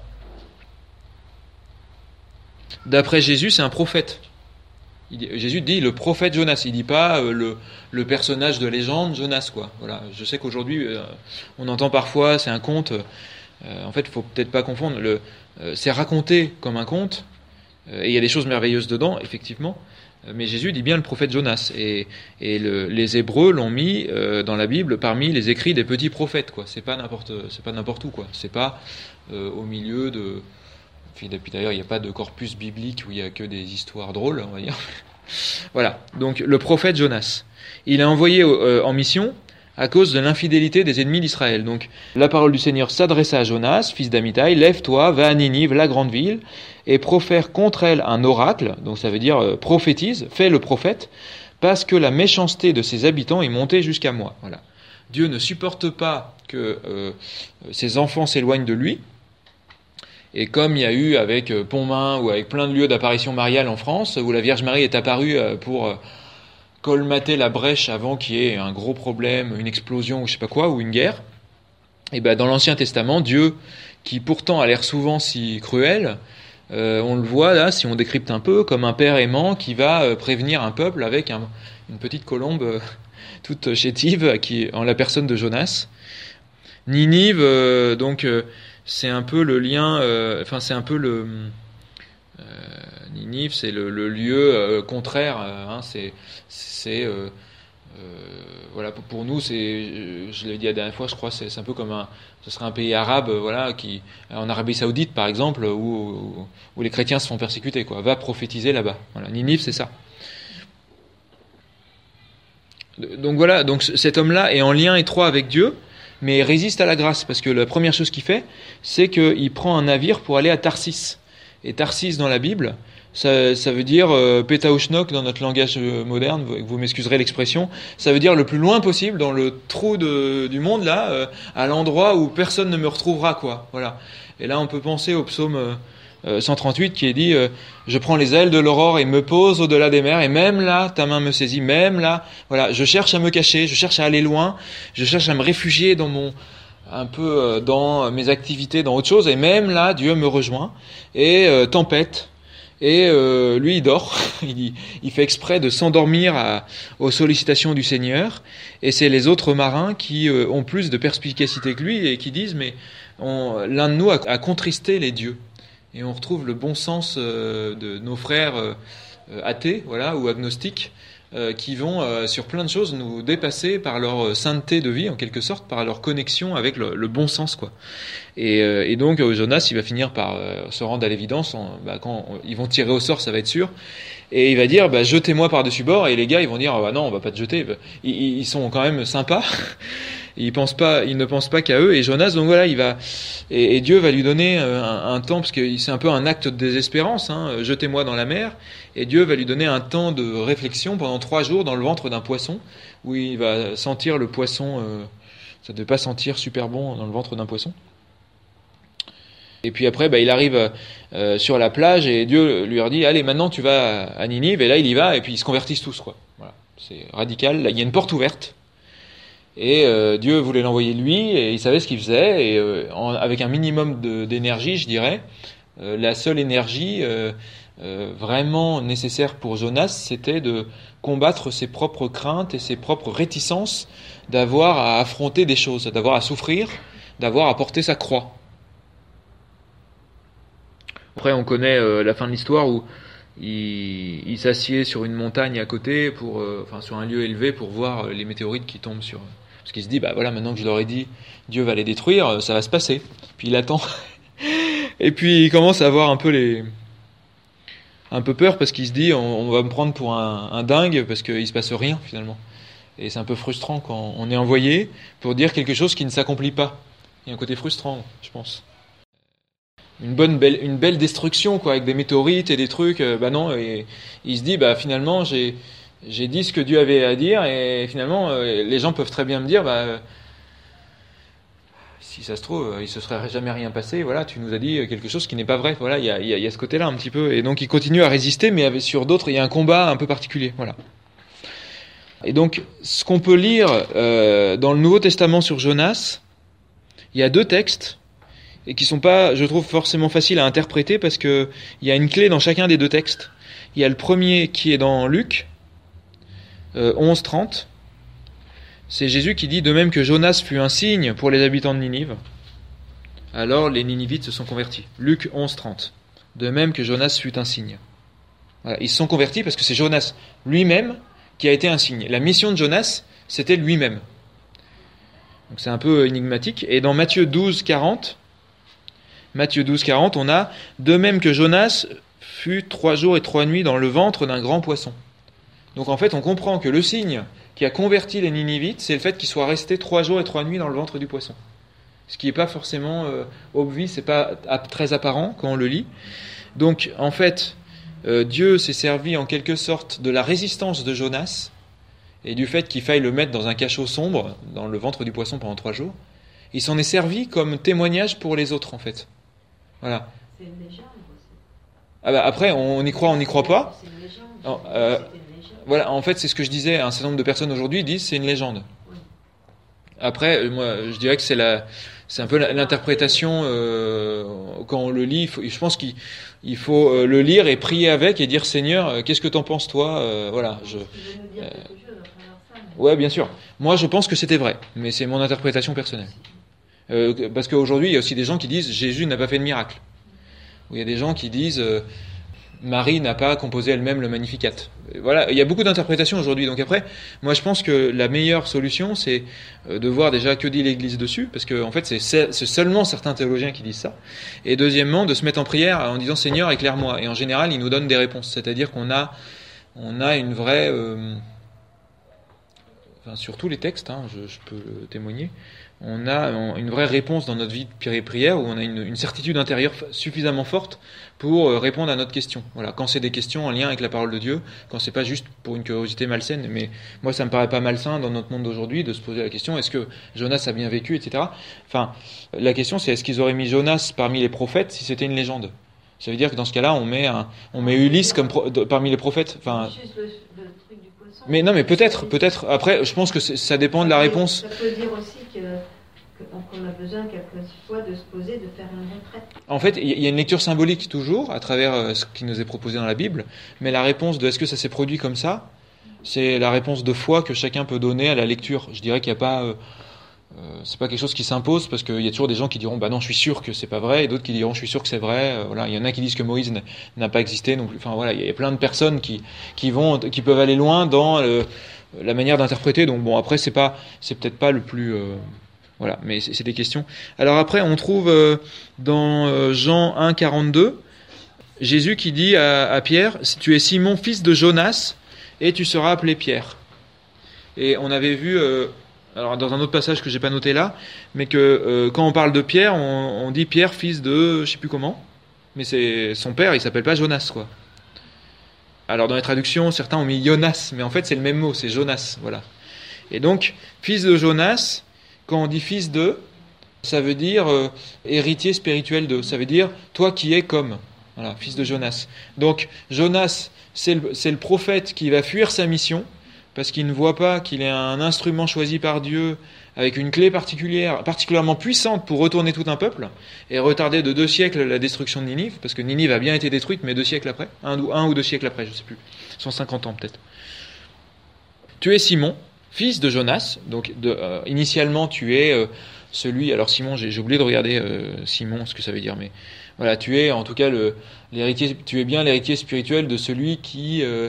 D'après Jésus, c'est un prophète. Il dit, Jésus dit le prophète Jonas. Il dit pas euh, le, le personnage de légende Jonas, quoi. Voilà. Je sais qu'aujourd'hui euh, on entend parfois c'est un conte. Euh, en fait, il faut peut-être pas confondre. Le, euh, c'est raconté comme un conte, euh, et il y a des choses merveilleuses dedans, effectivement. Euh, mais Jésus dit bien le prophète Jonas, et, et le, les Hébreux l'ont mis euh, dans la Bible parmi les écrits des petits prophètes, quoi. C'est pas n'importe, c'est pas n'importe où, quoi. C'est pas euh, au milieu de. Puis d'ailleurs, il n'y a pas de corpus biblique où il y a que des histoires drôles, on va dire. Voilà. Donc le prophète Jonas, il est envoyé euh, en mission à cause de l'infidélité des ennemis d'Israël. Donc, la parole du Seigneur s'adressa à Jonas, fils d'Amitai, lève-toi, va à Ninive, la grande ville, et profère contre elle un oracle, donc ça veut dire euh, prophétise, fais le prophète, parce que la méchanceté de ses habitants est montée jusqu'à moi. Voilà. Dieu ne supporte pas que euh, ses enfants s'éloignent de lui, et comme il y a eu avec euh, Pontmain, ou avec plein de lieux d'apparition mariale en France, où la Vierge Marie est apparue euh, pour... Euh, colmater la brèche avant qu'il y ait un gros problème, une explosion ou je sais pas quoi, ou une guerre, et ben dans l'Ancien Testament, Dieu, qui pourtant a l'air souvent si cruel, euh, on le voit là, si on décrypte un peu, comme un père aimant qui va euh, prévenir un peuple avec un, une petite colombe euh, toute chétive, qui, en la personne de Jonas. Ninive, euh, donc euh, c'est un peu le lien, euh, enfin c'est un peu le... Euh, Ninive, c'est le, le lieu euh, contraire. Euh, hein, c'est, c'est euh, euh, voilà pour, pour nous, c'est, je l'ai dit la dernière fois, je crois, c'est, c'est un peu comme un, ce serait un pays arabe, euh, voilà, qui en Arabie Saoudite par exemple, où, où, où les chrétiens se font persécuter, quoi. Va prophétiser là-bas. Voilà, Ninive, c'est ça. Donc voilà, donc cet homme-là est en lien étroit avec Dieu, mais résiste à la grâce, parce que la première chose qu'il fait, c'est qu'il prend un navire pour aller à Tarsis. Et Tarsis dans la Bible, ça, ça veut dire euh, Pétaouchnok dans notre langage moderne, vous, vous m'excuserez l'expression, ça veut dire le plus loin possible dans le trou de, du monde là, euh, à l'endroit où personne ne me retrouvera, quoi. Voilà. Et là on peut penser au psaume euh, cent trente-huit qui est dit euh, je prends les ailes de l'aurore et me pose au-delà des mers, et même là ta main me saisit, même là, voilà, je cherche à me cacher, je cherche à aller loin, je cherche à me réfugier dans mon un peu dans mes activités, dans autre chose, et même là, Dieu me rejoint, et euh, tempête, et euh, lui, il dort, il, il fait exprès de s'endormir à, aux sollicitations du Seigneur, et c'est les autres marins qui euh, ont plus de perspicacité que lui, et qui disent, mais on, l'un de nous a, a contristé les dieux, et on retrouve le bon sens euh, de nos frères euh, athées, voilà, ou agnostiques, Euh, qui vont euh, sur plein de choses nous dépasser par leur sainteté de vie en quelque sorte, par leur connexion avec le, le bon sens, quoi. Et, euh, et donc euh, Jonas il va finir par euh, se rendre à l'évidence en, bah, quand on, ils vont tirer au sort, ça va être sûr, et il va dire bah, jetez-moi par-dessus bord, et les gars ils vont dire bah, non on va pas te jeter, ils, ils sont quand même sympas. Ils pensent pas, ils ne pensent pas qu'à eux. Et Jonas, donc voilà, il va et, et Dieu va lui donner un, un temps, parce que c'est un peu un acte de désespérance. Hein, jetez-moi dans la mer. Et Dieu va lui donner un temps de réflexion pendant trois jours dans le ventre d'un poisson, où il va sentir le poisson. Euh, ça ne devait pas sentir super bon dans le ventre d'un poisson. Et puis après, bah, il arrive euh, sur la plage et Dieu lui redit allez, maintenant tu vas à Ninive. Et là, il y va et puis ils se convertissent tous, quoi. Voilà, c'est radical. Là, il y a une porte ouverte. Et euh, Dieu voulait l'envoyer lui, et il savait ce qu'il faisait, et euh, en, avec un minimum de, d'énergie, je dirais, euh, la seule énergie euh, euh, vraiment nécessaire pour Jonas, c'était de combattre ses propres craintes et ses propres réticences d'avoir à affronter des choses, d'avoir à souffrir, d'avoir à porter sa croix. Après, on connaît euh, la fin de l'histoire où il, il s'assied sur une montagne à côté, pour, euh, enfin sur un lieu élevé, pour voir les météorites qui tombent sur... Parce qu'il se dit, bah voilà, maintenant que je leur ai dit, Dieu va les détruire, ça va se passer. Puis il attend. Et puis il commence à voir un peu les, un peu peur parce qu'il se dit on, on va me prendre pour un, un dingue parce qu'il se passe rien finalement. Et c'est un peu frustrant quand on est envoyé pour dire quelque chose qui ne s'accomplit pas. Il y a un côté frustrant, je pense. Une bonne belle, une belle destruction quoi, avec des météorites et des trucs. Euh, bah non, et il se dit bah finalement j'ai j'ai dit ce que Dieu avait à dire et finalement euh, les gens peuvent très bien me dire bah euh, si ça se trouve il se serait jamais rien passé. Voilà, tu nous as dit quelque chose qui n'est pas vrai. Voilà, il y a il y a, il y a ce côté-là un petit peu et donc il continue à résister, mais avec, sur d'autres il y a un combat un peu particulier. Voilà. Et donc ce qu'on peut lire euh, dans le Nouveau Testament sur Jonas, il y a deux textes. Et qui sont pas, je trouve, forcément faciles à interpréter parce que il y a une clé dans chacun des deux textes. Il y a le premier qui est dans Luc euh, onze trente. C'est Jésus qui dit « De même que Jonas fut un signe pour les habitants de Ninive, alors les Ninivites se sont convertis. » Luc onze trente. « De même que Jonas fut un signe. » Voilà, ils se sont convertis parce que c'est Jonas lui-même qui a été un signe. La mission de Jonas, c'était lui-même. Donc c'est un peu énigmatique. Et dans Matthieu douze quarante, Matthieu douze quarante, on a « De même que Jonas fut trois jours et trois nuits dans le ventre d'un grand poisson. » Donc en fait, on comprend que le signe qui a converti les Ninivites, c'est le fait qu'ils soient restés trois jours et trois nuits dans le ventre du poisson. Ce qui n'est pas forcément euh, obvious, c'est pas très apparent quand on le lit. Donc en fait, euh, Dieu s'est servi en quelque sorte de la résistance de Jonas et du fait qu'il faille le mettre dans un cachot sombre, dans le ventre du poisson pendant trois jours. Il s'en est servi comme témoignage pour les autres en fait. Voilà.
C'est une légende aussi.
Ah bah après, on y croit, on n'y croit pas.
C'est une légende.
Non, euh,
C'était une légende.
Voilà, en fait, c'est ce que je disais. Un certain nombre de personnes aujourd'hui disent c'est une légende.
Oui.
Après, moi, je dirais que c'est la, c'est un peu l'interprétation euh, quand on le lit. Il faut, je pense qu'il il faut euh, le lire et prier avec et dire Seigneur, euh, qu'est-ce que t'en penses toi euh, Voilà. Je.
Tu veux nous dire quelque chose à travers ça, mais...
Ouais, bien sûr. Moi, je pense que c'était vrai, mais c'est mon interprétation personnelle. Euh, parce qu'aujourd'hui, il y a aussi des gens qui disent Jésus n'a pas fait de miracle. Ou il y a des gens qui disent euh, Marie n'a pas composé elle-même le Magnificat. Voilà, il y a beaucoup d'interprétations aujourd'hui. Donc après, moi je pense que la meilleure solution, c'est de voir déjà que dit l'Église dessus, parce que en fait, c'est, c'est seulement certains théologiens qui disent ça. Et deuxièmement, de se mettre en prière en disant Seigneur, éclaire-moi. Et en général, il nous donne des réponses. C'est-à-dire qu'on a, on a une vraie, euh, enfin sur tous les textes, hein, je, je peux le témoigner. On a une vraie réponse dans notre vie de prière où on a une, une certitude intérieure suffisamment forte pour répondre à notre question. Voilà, quand c'est des questions en lien avec la parole de Dieu, quand c'est pas juste pour une curiosité malsaine, mais moi ça me paraît pas malsain dans notre monde d'aujourd'hui de se poser la question est-ce que Jonas a bien vécu, et cetera. Enfin, la question c'est est-ce qu'ils auraient mis Jonas parmi les prophètes si c'était une légende ? Ça veut dire que dans ce cas-là, on met un, on met Ulysse comme pro, de, parmi les prophètes. Enfin,
juste le, le truc du poisson.
Mais non, mais peut-être, peut-être. Après, je pense que ça dépend de la réponse.
Ça peut dire aussi que, que qu'on a besoin quelquefois de se poser, de faire une retraite.
En fait, il y a une lecture symbolique toujours à travers ce qui nous est proposé dans la Bible, mais la réponse de est-ce que ça s'est produit comme ça, c'est la réponse de foi que chacun peut donner à la lecture. Je dirais qu'il n'y a pas, euh, euh, c'est pas quelque chose qui s'impose parce qu'il y a toujours des gens qui diront bah non, je suis sûr que c'est pas vrai, et d'autres qui diront je suis sûr que c'est vrai. Euh, voilà, il y en a qui disent que Moïse n'a, n'a pas existé non plus. Enfin voilà, il y a plein de personnes qui qui vont, qui peuvent aller loin dans euh, la manière d'interpréter. Donc bon, après c'est pas, c'est peut-être pas le plus euh, voilà, mais c'est, c'est des questions. Alors après, on trouve euh, dans euh, Jean un quarante-deux, Jésus qui dit à, à Pierre, tu es Simon, fils de Jonas, et tu seras appelé Pierre. Et on avait vu, euh, alors dans un autre passage que j'ai pas noté là, mais que euh, quand on parle de Pierre, on, on dit Pierre, fils de, je sais plus comment, mais c'est son père, il s'appelle pas Jonas, quoi. Alors dans les traductions, certains ont mis Jonas, mais en fait c'est le même mot, c'est Jonas, voilà. Et donc, fils de Jonas, quand on dit fils de, ça veut dire euh, héritier spirituel de, ça veut dire toi qui es comme, voilà, fils de Jonas. Donc Jonas, c'est le, c'est le prophète qui va fuir sa mission, parce qu'il ne voit pas qu'il est un instrument choisi par Dieu, avec une clé particulière, particulièrement puissante pour retourner tout un peuple, et retarder de deux siècles la destruction de Ninive, parce que Ninive a bien été détruite, mais deux siècles après, un, un ou deux siècles après, je ne sais plus, cent cinquante ans peut-être. Tu es Simon, fils de Jonas, donc de, euh, initialement tu es euh, celui, alors Simon, j'ai, j'ai oublié de regarder euh, Simon, ce que ça veut dire, mais voilà, tu es en tout cas le, l'héritier, tu es bien l'héritier spirituel de celui qui, euh,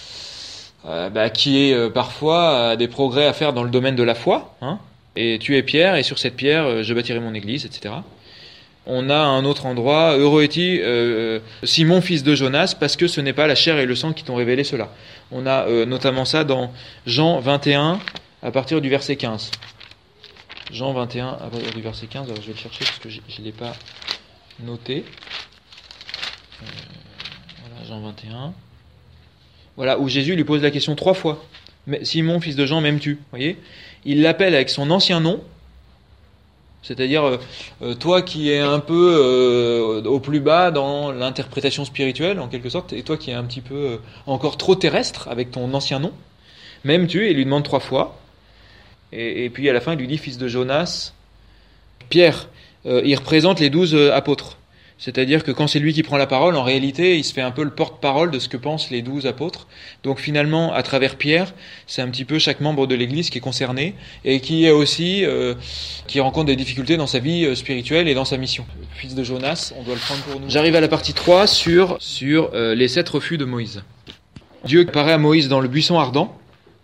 euh, bah, qui est euh, parfois a des progrès à faire dans le domaine de la foi, hein, et tu es Pierre, et sur cette pierre euh, je bâtirai mon église, et cetera. On a un autre endroit, heureux est-il, euh, Simon, fils de Jonas, parce que ce n'est pas la chair et le sang qui t'ont révélé cela. On a euh, notamment ça dans Jean vingt et un, à partir du verset quinze. Jean vingt et un, à partir du verset quinze, alors je vais le chercher parce que je ne l'ai pas noté. Euh, voilà, Jean vingt et un. Voilà, où Jésus lui pose la question trois fois. Simon, fils de Jean, m'aimes-tu ? Vous voyez ? Il l'appelle avec son ancien nom. C'est-à-dire, euh, toi qui es un peu euh, au plus bas dans l'interprétation spirituelle, en quelque sorte, et toi qui es un petit peu euh, encore trop terrestre avec ton ancien nom, m'aimes-tu ? Et il lui demande trois fois. Et, et puis à la fin, il lui dit, fils de Jonas. Pierre, euh, il représente les douze euh, apôtres. C'est-à-dire que quand c'est lui qui prend la parole, en réalité, il se fait un peu le porte-parole de ce que pensent les douze apôtres. Donc finalement, à travers Pierre, c'est un petit peu chaque membre de l'Église qui est concerné et qui est aussi, euh, qui rencontre des difficultés dans sa vie euh, spirituelle et dans sa mission. Fils de Jonas, on doit le prendre pour nous. J'arrive à la partie trois sur, sur euh, les sept refus de Moïse. Dieu apparaît à Moïse dans le buisson ardent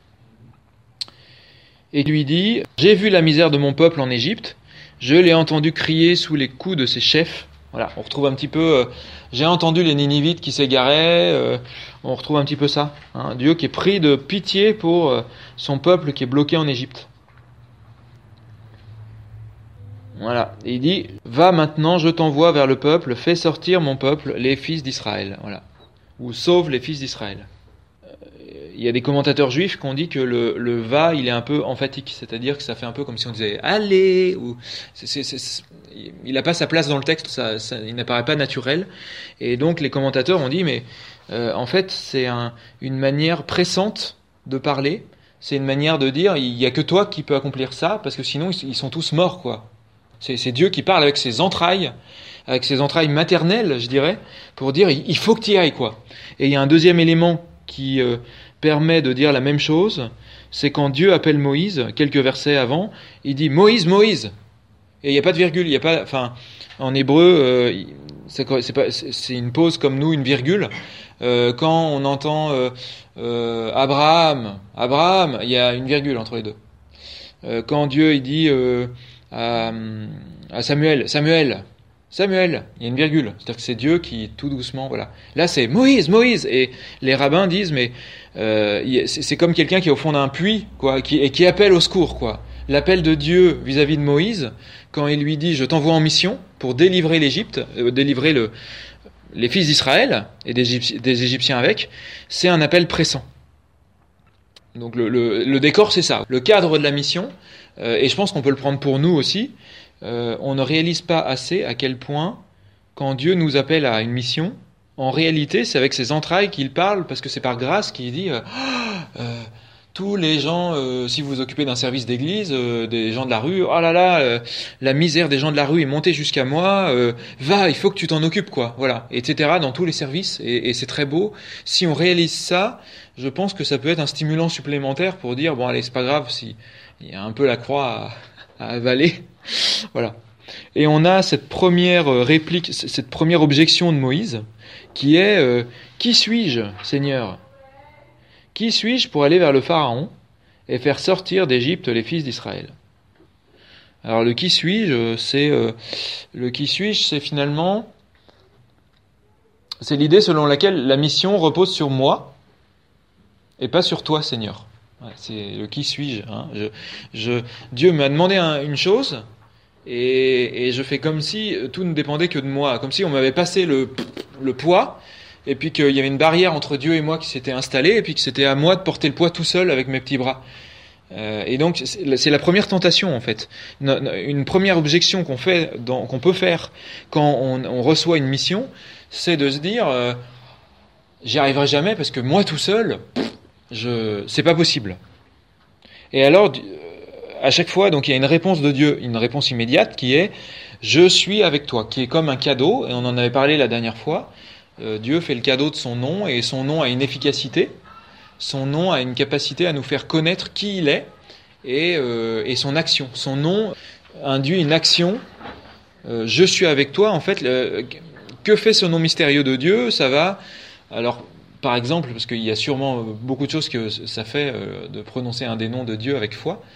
et lui dit « J'ai vu la misère de mon peuple en Égypte, je l'ai entendu crier sous les coups de ses chefs. » Voilà, on retrouve un petit peu, euh, j'ai entendu les Ninivites qui s'égaraient, euh, on retrouve un petit peu ça. Hein, Dieu qui est pris de pitié pour euh, son peuple qui est bloqué en Égypte. Voilà, et il dit, va maintenant, je t'envoie vers le peuple, fais sortir mon peuple, les fils d'Israël. Voilà, ou sauve les fils d'Israël. Il y a des commentateurs juifs qui ont dit que le, le va, il est un peu emphatique, c'est-à-dire que ça fait un peu comme si on disait allez, ou c'est, c'est, c'est, il n'a pas sa place dans le texte, ça, ça, il n'apparaît pas naturel. Et donc les commentateurs ont dit mais euh, en fait c'est un, une manière pressante de parler, c'est une manière de dire il y a que toi qui peux accomplir ça parce que sinon ils, ils sont tous morts quoi. C'est, c'est Dieu qui parle avec ses entrailles, avec ses entrailles maternelles, je dirais, pour dire il faut que tu y ailles quoi. Et il y a un deuxième élément qui euh, permet de dire la même chose, c'est quand Dieu appelle Moïse, quelques versets avant, il dit Moïse, Moïse, et il n'y a pas de virgule, il y a pas, enfin, en hébreu, euh, c'est, c'est, pas, c'est une pause comme nous, une virgule. Euh, quand on entend euh, euh, Abraham, Abraham, il y a une virgule entre les deux. Euh, quand Dieu il dit euh, à, à Samuel, Samuel. Samuel, il y a une virgule, c'est-à-dire que c'est Dieu qui, tout doucement, voilà. Là, c'est Moïse, Moïse, et les rabbins disent, mais euh, c'est, c'est comme quelqu'un qui est au fond d'un puits, quoi, qui, et qui appelle au secours, quoi. L'appel de Dieu vis-à-vis de Moïse, quand il lui dit, je t'envoie en mission pour délivrer l'Égypte, euh, délivrer le, les fils d'Israël et des, Égyptiens, des Égyptiens avec, c'est un appel pressant. Donc le, le, le décor, c'est ça, le cadre de la mission, euh, et je pense qu'on peut le prendre pour nous aussi. Euh, on ne réalise pas assez à quel point, quand Dieu nous appelle à une mission, en réalité, c'est avec ses entrailles qu'il parle, parce que c'est par grâce qu'il dit euh, euh, tous les gens, euh, si vous vous occupez d'un service d'église, euh, des gens de la rue, oh là là, euh, la misère des gens de la rue est montée jusqu'à moi, euh, va, il faut que tu t'en occupes, quoi, voilà, et cetera, dans tous les services, et, et c'est très beau. Si on réalise ça, je pense que ça peut être un stimulant supplémentaire pour dire, bon allez, c'est pas grave, si il y a un peu la croix à, à avaler. Voilà. Et on a cette première réplique, cette première objection de Moïse, qui est euh, « Qui suis-je, Seigneur ? Qui suis-je pour aller vers le Pharaon et faire sortir d'Égypte les fils d'Israël ?» Alors le « qui suis-je », c'est euh, le « qui suis-je », c'est finalement c'est l'idée selon laquelle la mission repose sur moi et pas sur toi, Seigneur. Ouais, c'est le « qui suis-je ». Hein. Je, je, Dieu m'a demandé un, une chose. Et, et je fais comme si tout ne dépendait que de moi, comme si on m'avait passé le, le poids, et puis qu'il y avait une barrière entre Dieu et moi qui s'était installée, et puis que c'était à moi de porter le poids tout seul avec mes petits bras. Euh, et donc c'est, c'est la première tentation en fait, une première objection qu'on fait, dans, qu'on peut faire quand on, on reçoit une mission, c'est de se dire euh, j'y arriverai jamais parce que moi tout seul, je, c'est pas possible. Et alors à chaque fois, donc il y a une réponse de Dieu, une réponse immédiate qui est « Je suis avec toi », qui est comme un cadeau, et on en avait parlé la dernière fois. Euh, Dieu fait le cadeau de son nom, et son nom a une efficacité, son nom a une capacité à nous faire connaître qui il est, et, euh, et son action. Son nom induit une action, euh, « Je suis avec toi », en fait, le, que fait ce nom mystérieux de Dieu ? Ça va, alors... Par exemple, parce qu'il y a sûrement beaucoup de choses que ça fait euh, de prononcer un des noms de Dieu avec foi,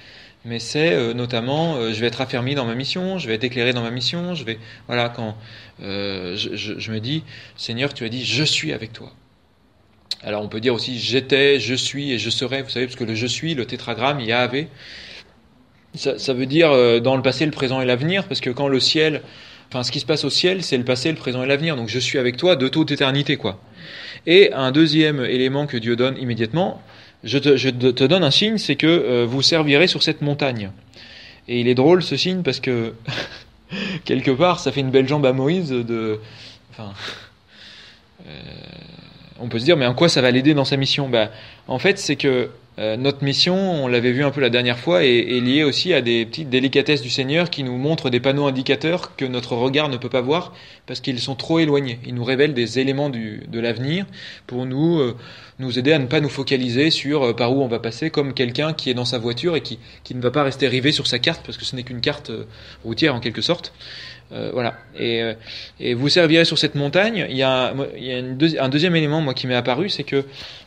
mais c'est euh, notamment, euh, je vais être affermi dans ma mission, je vais être éclairé dans ma mission, je vais, voilà, quand euh, je, je, je me dis, Seigneur, tu as dit, je suis avec toi. Alors on peut dire aussi, j'étais, je suis et je serai, vous savez, parce que le je suis, le tétragramme, Yahvé, ça, ça veut dire euh, dans le passé, le présent et l'avenir, parce que quand le ciel, enfin ce qui se passe au ciel, c'est le passé, le présent et l'avenir, donc je suis avec toi de toute éternité, quoi. Et un deuxième élément que Dieu donne immédiatement, je te, je te donne un signe, c'est que euh, vous servirez sur cette montagne. Et il est drôle ce signe parce que quelque part, ça fait une belle jambe à Moïse de, enfin, euh, on peut se dire, mais en quoi ça va l'aider dans sa mission? Ben, en fait, c'est que euh, notre mission, on l'avait vu un peu la dernière fois, est, est liée aussi à des petites délicatesses du Seigneur qui nous montrent des panneaux indicateurs que notre regard ne peut pas voir parce qu'ils sont trop éloignés. Ils nous révèlent des éléments du, de l'avenir pour nous, euh, nous aider à ne pas nous focaliser sur euh, par où on va passer, comme quelqu'un qui est dans sa voiture et qui, qui ne va pas rester rivé sur sa carte parce que ce n'est qu'une carte euh, routière en quelque sorte. Euh, voilà. Et, euh, et vous servirez sur cette montagne. Il y a, il y a une deuxi- un deuxième élément moi qui m'est apparu, c'est que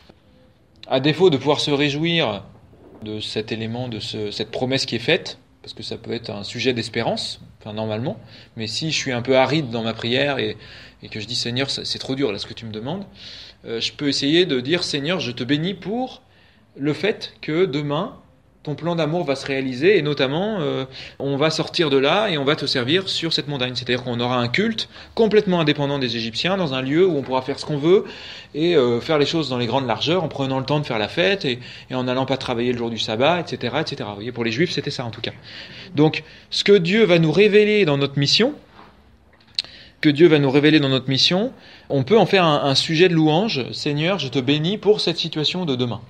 à défaut de pouvoir se réjouir de cet élément, de ce, cette promesse qui est faite, parce que ça peut être un sujet d'espérance, enfin normalement, mais si je suis un peu aride dans ma prière et, et que je dis Seigneur, ça, c'est trop dur là ce que tu me demandes, euh, je peux essayer de dire Seigneur, je te bénis pour le fait que demain, ton plan d'amour va se réaliser et notamment euh, on va sortir de là et on va te servir sur cette montagne. C'est-à-dire qu'on aura un culte complètement indépendant des Égyptiens dans un lieu où on pourra faire ce qu'on veut et euh, faire les choses dans les grandes largeurs en prenant le temps de faire la fête et, et en n'allant pas travailler le jour du sabbat, et cetera, et cetera. Vous voyez, pour les Juifs, c'était ça en tout cas. Donc, ce que Dieu va nous révéler dans notre mission, que Dieu va nous révéler dans notre mission, on peut en faire un, un sujet de louange. Seigneur, je te bénis pour cette situation de demain.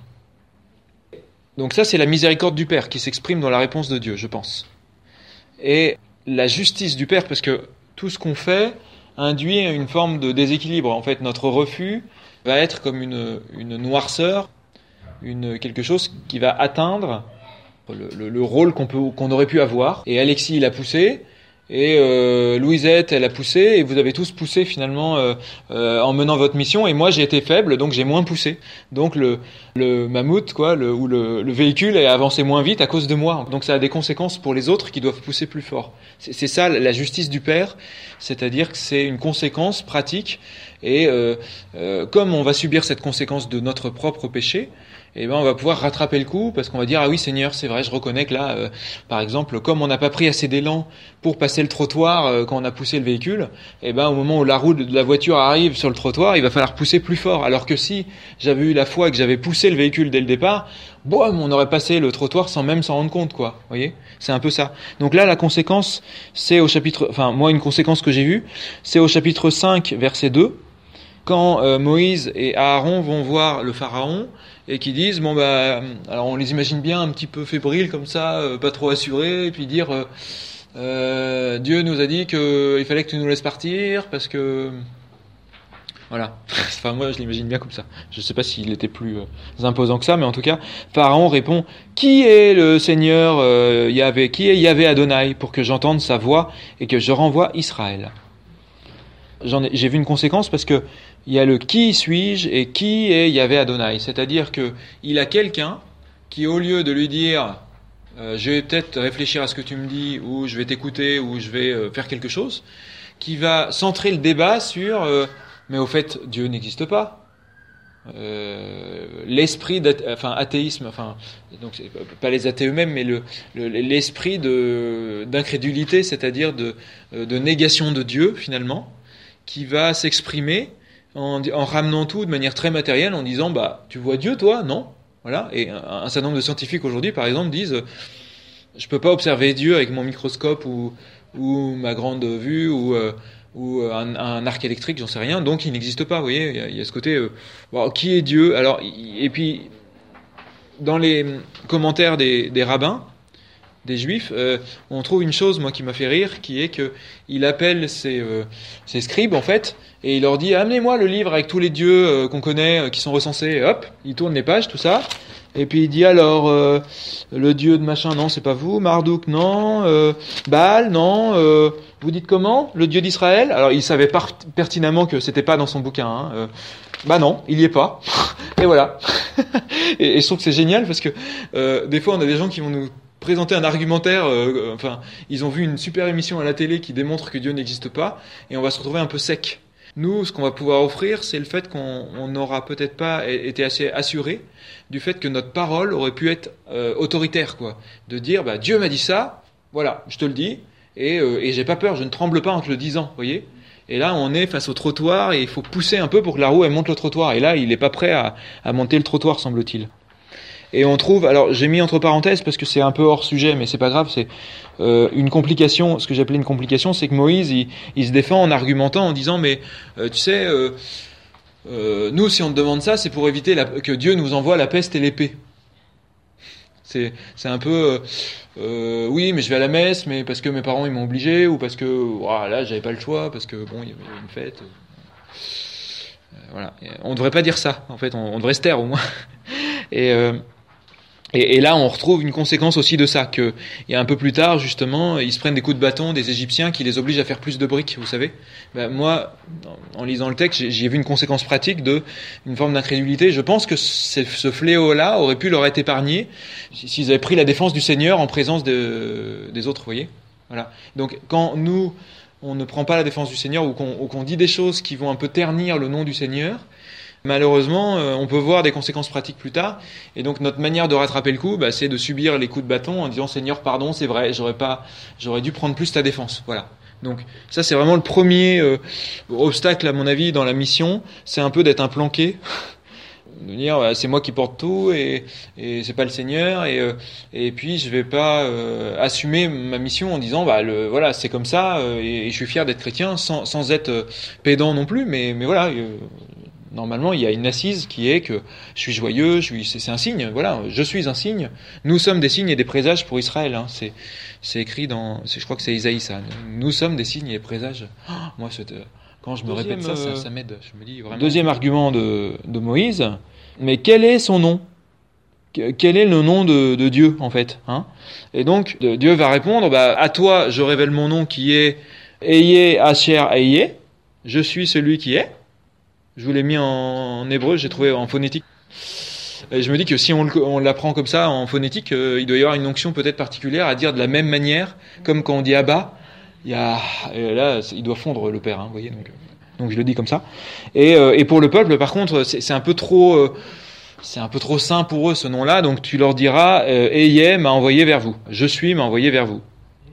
Donc ça, c'est la miséricorde du Père qui s'exprime dans la réponse de Dieu, je pense. Et la justice du Père, parce que tout ce qu'on fait induit une forme de déséquilibre. En fait, notre refus va être comme une, une noirceur, une, quelque chose qui va atteindre le, le, le rôle qu'on peut, qu'on aurait pu avoir. Et Alexis, il a poussé, et euh, Louisette, elle a poussé, et vous avez tous poussé finalement euh, euh, en menant votre mission, et moi j'ai été faible, donc j'ai moins poussé. Donc le, le mammouth, quoi, le, ou le, le véhicule a avancé moins vite à cause de moi. Donc ça a des conséquences pour les autres qui doivent pousser plus fort. C'est, c'est ça la justice du Père, c'est-à-dire que c'est une conséquence pratique, et euh, euh, comme on va subir cette conséquence de notre propre péché, eh ben on va pouvoir rattraper le coup parce qu'on va dire ah oui Seigneur, c'est vrai, je reconnais que là euh, par exemple comme on n'a pas pris assez d'élan pour passer le trottoir euh, quand on a poussé le véhicule, eh ben au moment où la roue de la voiture arrive sur le trottoir, il va falloir pousser plus fort, alors que si j'avais eu la foi et que j'avais poussé le véhicule dès le départ, boum, on aurait passé le trottoir sans même s'en rendre compte, quoi. Vous voyez, c'est un peu ça. Donc là la conséquence, c'est au chapitre enfin moi une conséquence que j'ai vue, c'est au chapitre cinq verset deux, quand euh, Moïse et Aaron vont voir le pharaon et qui disent bon bah alors on les imagine bien un petit peu fébriles comme ça, euh, pas trop assurés, et puis dire euh, euh, Dieu nous a dit que il fallait que tu nous laisses partir parce que voilà. Enfin moi je l'imagine bien comme ça. Je sais pas s'il était plus euh, imposant que ça, mais en tout cas Pharaon répond qui est le Seigneur euh, Yahvé, qui est Yahvé Adonai pour que j'entende sa voix et que je renvoie Israël. J'en ai, j'ai vu une conséquence parce que il y a le qui suis-je et qui est Yahvé Adonai, c'est-à-dire que il a quelqu'un qui au lieu de lui dire euh, je vais peut-être réfléchir à ce que tu me dis ou je vais t'écouter ou je vais euh, faire quelque chose, qui va centrer le débat sur euh, mais au fait Dieu n'existe pas. Euh, l'esprit enfin athéisme, enfin donc c'est pas les athées eux-mêmes, mais le, le l'esprit de d'incrédulité, c'est-à-dire de de négation de Dieu finalement, qui va s'exprimer en, en ramenant tout de manière très matérielle, en disant bah tu vois Dieu toi non, voilà. Et un, un certain nombre de scientifiques aujourd'hui par exemple disent je peux pas observer Dieu avec mon microscope ou ou ma grande vue ou euh, ou un, un arc électrique, j'en sais rien, donc il n'existe pas. Vous voyez, il y a, il y a ce côté euh, bon, qui est Dieu. Alors et puis dans les commentaires des, des rabbins, des juifs, euh, on trouve une chose moi qui m'a fait rire, qui est que il appelle ses, euh, ses scribes en fait, et il leur dit amenez-moi le livre avec tous les dieux euh, qu'on connaît, euh, qui sont recensés. Et hop, il tourne les pages, tout ça, et puis il dit alors euh, le dieu de machin, non c'est pas vous, Marduk non, euh, Baal non, euh, vous dites comment, le dieu d'Israël. Alors il savait par- pertinemment que c'était pas dans son bouquin. Hein, euh, bah non, il y est pas. Et voilà. et, et je trouve que c'est génial parce que euh, des fois on a des gens qui vont nous présenter un argumentaire, euh, enfin, ils ont vu une super émission à la télé qui démontre que Dieu n'existe pas, et on va se retrouver un peu sec. Nous, ce qu'on va pouvoir offrir, c'est le fait qu'on n'aura peut-être pas été assez assuré du fait que notre parole aurait pu être euh, autoritaire, quoi. De dire, bah, Dieu m'a dit ça, voilà, je te le dis, et, euh, et j'ai pas peur, je ne tremble pas en te le disant, vous voyez. Et là, on est face au trottoir, et il faut pousser un peu pour que la roue, elle monte le trottoir. Et là, il n'est pas prêt à, à monter le trottoir, semble-t-il. Et on trouve, alors j'ai mis entre parenthèses parce que c'est un peu hors sujet, mais c'est pas grave, c'est euh, une complication, ce que j'appelais une complication, c'est que Moïse, il, il se défend en argumentant, en disant, mais euh, tu sais, euh, euh, nous si on te demande ça, c'est pour éviter la, que Dieu nous envoie la peste et l'épée. C'est, c'est un peu, euh, euh, oui, mais je vais à la messe, mais parce que mes parents ils m'ont obligé, ou parce que, oh, là j'avais pas le choix, parce que bon, il y avait une fête. Euh, voilà, on devrait pas dire ça, en fait, on, on devrait se taire au moins. Et euh, Et, et là, on retrouve une conséquence aussi de ça, que il y a un peu plus tard, justement, ils se prennent des coups de bâton des Égyptiens qui les obligent à faire plus de briques, vous savez. Ben, moi, en lisant le texte, j'ai, j'ai vu une conséquence pratique de une forme d'incrédulité. Je pense que c'est, ce fléau-là aurait pu leur être épargné s'ils avaient pris la défense du Seigneur en présence de, des autres, vous voyez. Voilà. Donc, quand nous, on ne prend pas la défense du Seigneur ou qu'on, ou qu'on dit des choses qui vont un peu ternir le nom du Seigneur, malheureusement, euh, on peut voir des conséquences pratiques plus tard. Et donc, notre manière de rattraper le coup, bah, c'est de subir les coups de bâton en disant « Seigneur, pardon, c'est vrai, j'aurais pas, j'aurais dû prendre plus ta défense. » Voilà. Donc, ça, c'est vraiment le premier euh, obstacle, à mon avis, dans la mission. C'est un peu d'être un planqué. De dire bah, c'est moi qui porte tout et, et c'est pas le Seigneur. Et, euh, et puis, je vais pas euh, assumer ma mission en disant bah, le, voilà, c'est comme ça euh, et, et je suis fier d'être chrétien sans, sans être euh, pédant non plus. Mais, mais voilà. Euh, Normalement, il y a une assise qui est que je suis joyeux, je suis, c'est, c'est un signe, voilà, je suis un signe. Nous sommes des signes et des présages pour Israël. Hein. C'est, c'est écrit dans, c'est, je crois que c'est Isaïe ça. Nous sommes des signes et des présages. Oh, moi, c'est, quand je me Deuxième, répète ça, ça, ça m'aide. Je me dis vraiment. Deuxième argument de, de Moïse. Mais quel est son nom ? Quel est le nom de, de Dieu en fait hein ? Et donc Dieu va répondre bah, à toi, je révèle mon nom qui est Eyeh Asher Eyeh. Je suis celui qui est. Je vous l'ai mis en hébreu, j'ai trouvé en phonétique. Et je me dis que si on, on l'apprend comme ça en phonétique, euh, il doit y avoir une onction peut-être particulière à dire de la même manière, comme quand on dit Abba, il y a, et là, il doit fondre le Père, hein, vous voyez. Donc, donc je le dis comme ça. Et, euh, et pour le peuple, par contre, c'est, c'est un peu trop, euh, c'est un peu trop saint pour eux ce nom-là. Donc tu leur diras, euh, Eyeh m'a envoyé vers vous. Je suis m'a envoyé vers vous.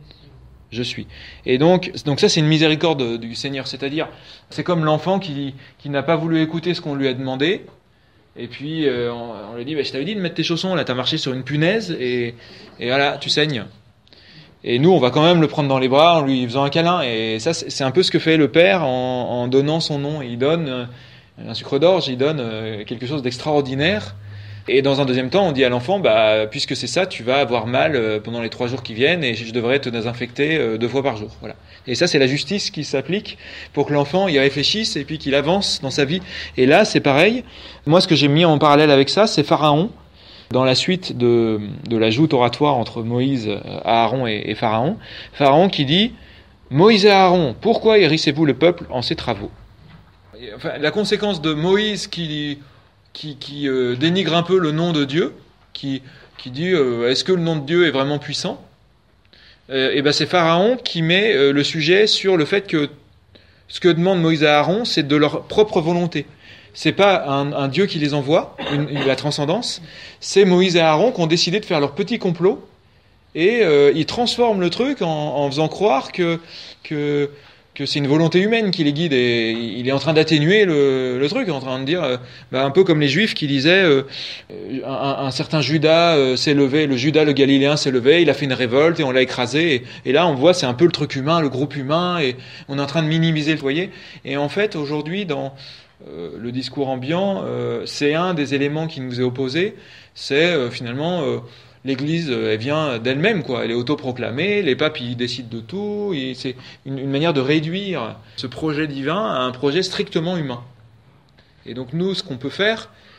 Je suis. Et donc, donc ça, c'est une miséricorde du Seigneur. C'est-à-dire, c'est comme l'enfant qui, qui n'a pas voulu écouter ce qu'on lui a demandé. Et puis, euh, on, on lui dit, bah, je t'avais dit de mettre tes chaussons, là, t'as marché sur une punaise, et, et voilà, tu saignes. Et nous, on va quand même le prendre dans les bras en lui faisant un câlin. Et ça, c'est, c'est un peu ce que fait le Père en, en donnant son nom. Il donne euh, un sucre d'orge, il donne euh, quelque chose d'extraordinaire. Et dans un deuxième temps, on dit à l'enfant, bah, puisque c'est ça, tu vas avoir mal pendant les trois jours qui viennent et je devrais te désinfecter deux fois par jour. Voilà. Et ça, c'est la justice qui s'applique pour que l'enfant y réfléchisse et puis qu'il avance dans sa vie. Et là, c'est pareil. Moi, ce que j'ai mis en parallèle avec ça, c'est Pharaon. Dans la suite de, de la joute oratoire entre Moïse, Aaron et, et Pharaon, Pharaon qui dit, Moïse et Aaron, pourquoi hérissez-vous le peuple en ses travaux ? Enfin, la conséquence de Moïse qui... qui, qui euh, dénigre un peu le nom de Dieu, qui, qui dit euh, est-ce que le nom de Dieu est vraiment puissant ? euh, Et ben c'est Pharaon qui met euh, le sujet sur le fait que ce que demande Moïse et Aaron, c'est de leur propre volonté. C'est pas un, un Dieu qui les envoie, une, une, la transcendance. C'est Moïse et Aaron qui ont décidé de faire leur petit complot et euh, ils transforment le truc en, en faisant croire que que que c'est une volonté humaine qui les guide et il est en train d'atténuer le, le truc, en train de dire, euh, bah, un peu comme les Juifs qui disaient, euh, un, un certain Judas euh, s'est levé, le Judas le Galiléen s'est levé, il a fait une révolte et on l'a écrasé. Et, et là, on voit, c'est un peu le truc humain, le groupe humain, et on est en train de minimiser le foyer. Et en fait, aujourd'hui, dans euh, le discours ambiant, euh, c'est un des éléments qui nous est opposé, c'est euh, finalement... Euh, L'Église, elle vient d'elle-même, quoi. Elle est autoproclamée, les papes, ils décident de tout. Et c'est une, une manière de réduire ce projet divin à un projet strictement humain. Et donc nous, ce qu'on peut faire,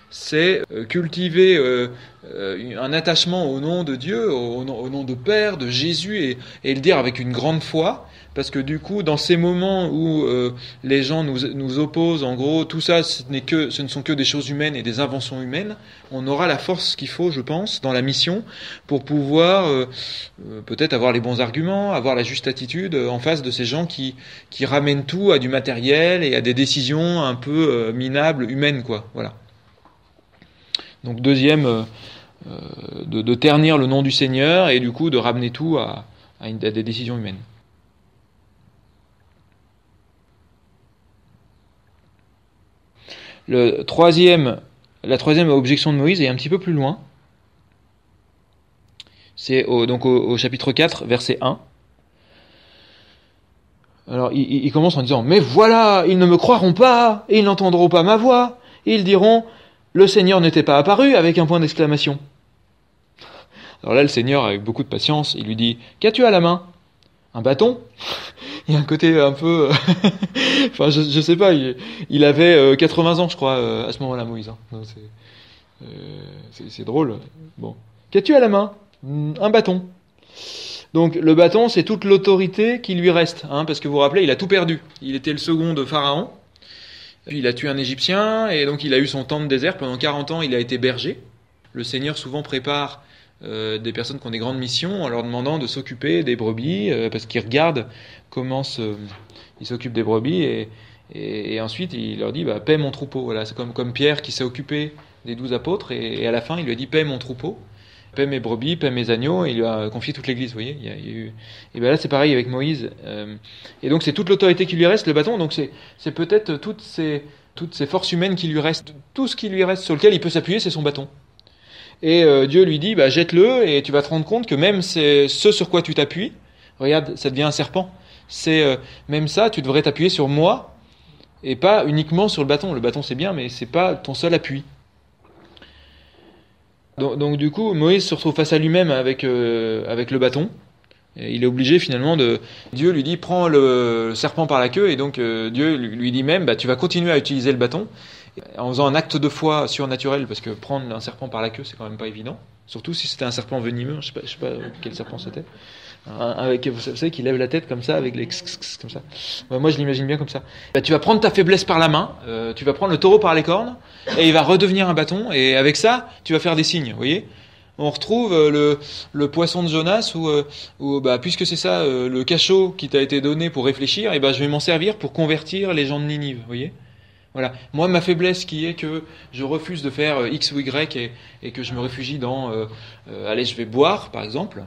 c'est cultiver euh, euh, un attachement au nom de Dieu, au nom, au nom de Père, de Jésus, et, et le dire avec une grande foi, parce que du coup, dans ces moments où euh, les gens nous, nous opposent, en gros, tout ça, ce, n'est que, ce ne sont que des choses humaines et des inventions humaines, on aura la force qu'il faut, je pense, dans la mission, pour pouvoir euh, euh, peut-être avoir les bons arguments, avoir la juste attitude en face de ces gens qui, qui ramènent tout à du matériel et à des décisions un peu euh, minables, humaines, quoi. Voilà. Donc deuxième, euh, de, de ternir le nom du Seigneur et du coup de ramener tout à, à, une, à des décisions humaines. Le troisième, la troisième objection de Moïse est un petit peu plus loin. C'est au, donc au, au chapitre quatre, verset un. Alors il, il commence en disant « Mais voilà, ils ne me croiront pas, et ils n'entendront pas ma voix, et ils diront « Le Seigneur n'était pas apparu » avec un point d'exclamation. Alors là, le Seigneur, avec beaucoup de patience, il lui dit « Qu'as-tu à la main ? Un bâton ?» Il y a un côté un peu... enfin, je, je sais pas, il, il avait quatre-vingts ans, je crois, à ce moment-là, Moïse. Hein. Donc, c'est, euh, c'est, c'est drôle. Bon. « Qu'as-tu à la main ? Un bâton. » Donc le bâton, c'est toute l'autorité qui lui reste. Hein, parce que vous vous rappelez, il a tout perdu. Il était le second de Pharaon. Puis il a tué un Égyptien, et donc il a eu son temps de désert. Pendant quarante ans, il a été berger. Le Seigneur souvent prépare euh, des personnes qui ont des grandes missions en leur demandant de s'occuper des brebis, euh, parce qu'il regarde comment se, il s'occupe des brebis, et, et, et ensuite il leur dit bah, « paie mon troupeau ». Voilà, c'est comme, comme Pierre qui s'est occupé des douze apôtres, et, et à la fin il lui a dit « paie mon troupeau ». Paie mes brebis, paie mes agneaux, et il lui a confié toute l'église, vous voyez. Il y a, il y a eu... Et bien là, c'est pareil avec Moïse. Euh, et donc, c'est toute l'autorité qui lui reste, le bâton. Donc, c'est, c'est peut-être toutes ces, toutes ces forces humaines qui lui restent. Tout ce qui lui reste, sur lequel il peut s'appuyer, c'est son bâton. Et euh, Dieu lui dit, bah, jette-le, et tu vas te rendre compte que même c'est ce sur quoi tu t'appuies, regarde, ça devient un serpent. C'est euh, même ça, tu devrais t'appuyer sur moi, et pas uniquement sur le bâton. Le bâton, c'est bien, mais c'est pas ton seul appui. Donc, donc du coup, Moïse se retrouve face à lui-même avec euh, avec le bâton. Et il est obligé finalement de. Dieu lui dit prends le serpent par la queue, et donc euh, Dieu lui dit même bah tu vas continuer à utiliser le bâton en faisant un acte de foi surnaturel, parce que prendre un serpent par la queue c'est quand même pas évident. Surtout si c'était un serpent venimeux, je sais pas, je sais pas quel serpent c'était. Un, avec, vous savez, qui lève la tête comme ça, avec les x comme ça. Ouais, moi, je l'imagine bien comme ça. Bah, tu vas prendre ta faiblesse par la main, euh, tu vas prendre le taureau par les cornes, et il va redevenir un bâton, et avec ça, tu vas faire des signes, vous voyez. On retrouve euh, le, le poisson de Jonas, où, euh, où bah, puisque c'est ça, euh, le cachot qui t'a été donné pour réfléchir, et bah, je vais m'en servir pour convertir les gens de Ninive, vous voyez. Voilà. Moi, ma faiblesse qui est que je refuse de faire euh, X ou Y, et, et que je me réfugie dans, euh, euh, allez, je vais boire, par exemple.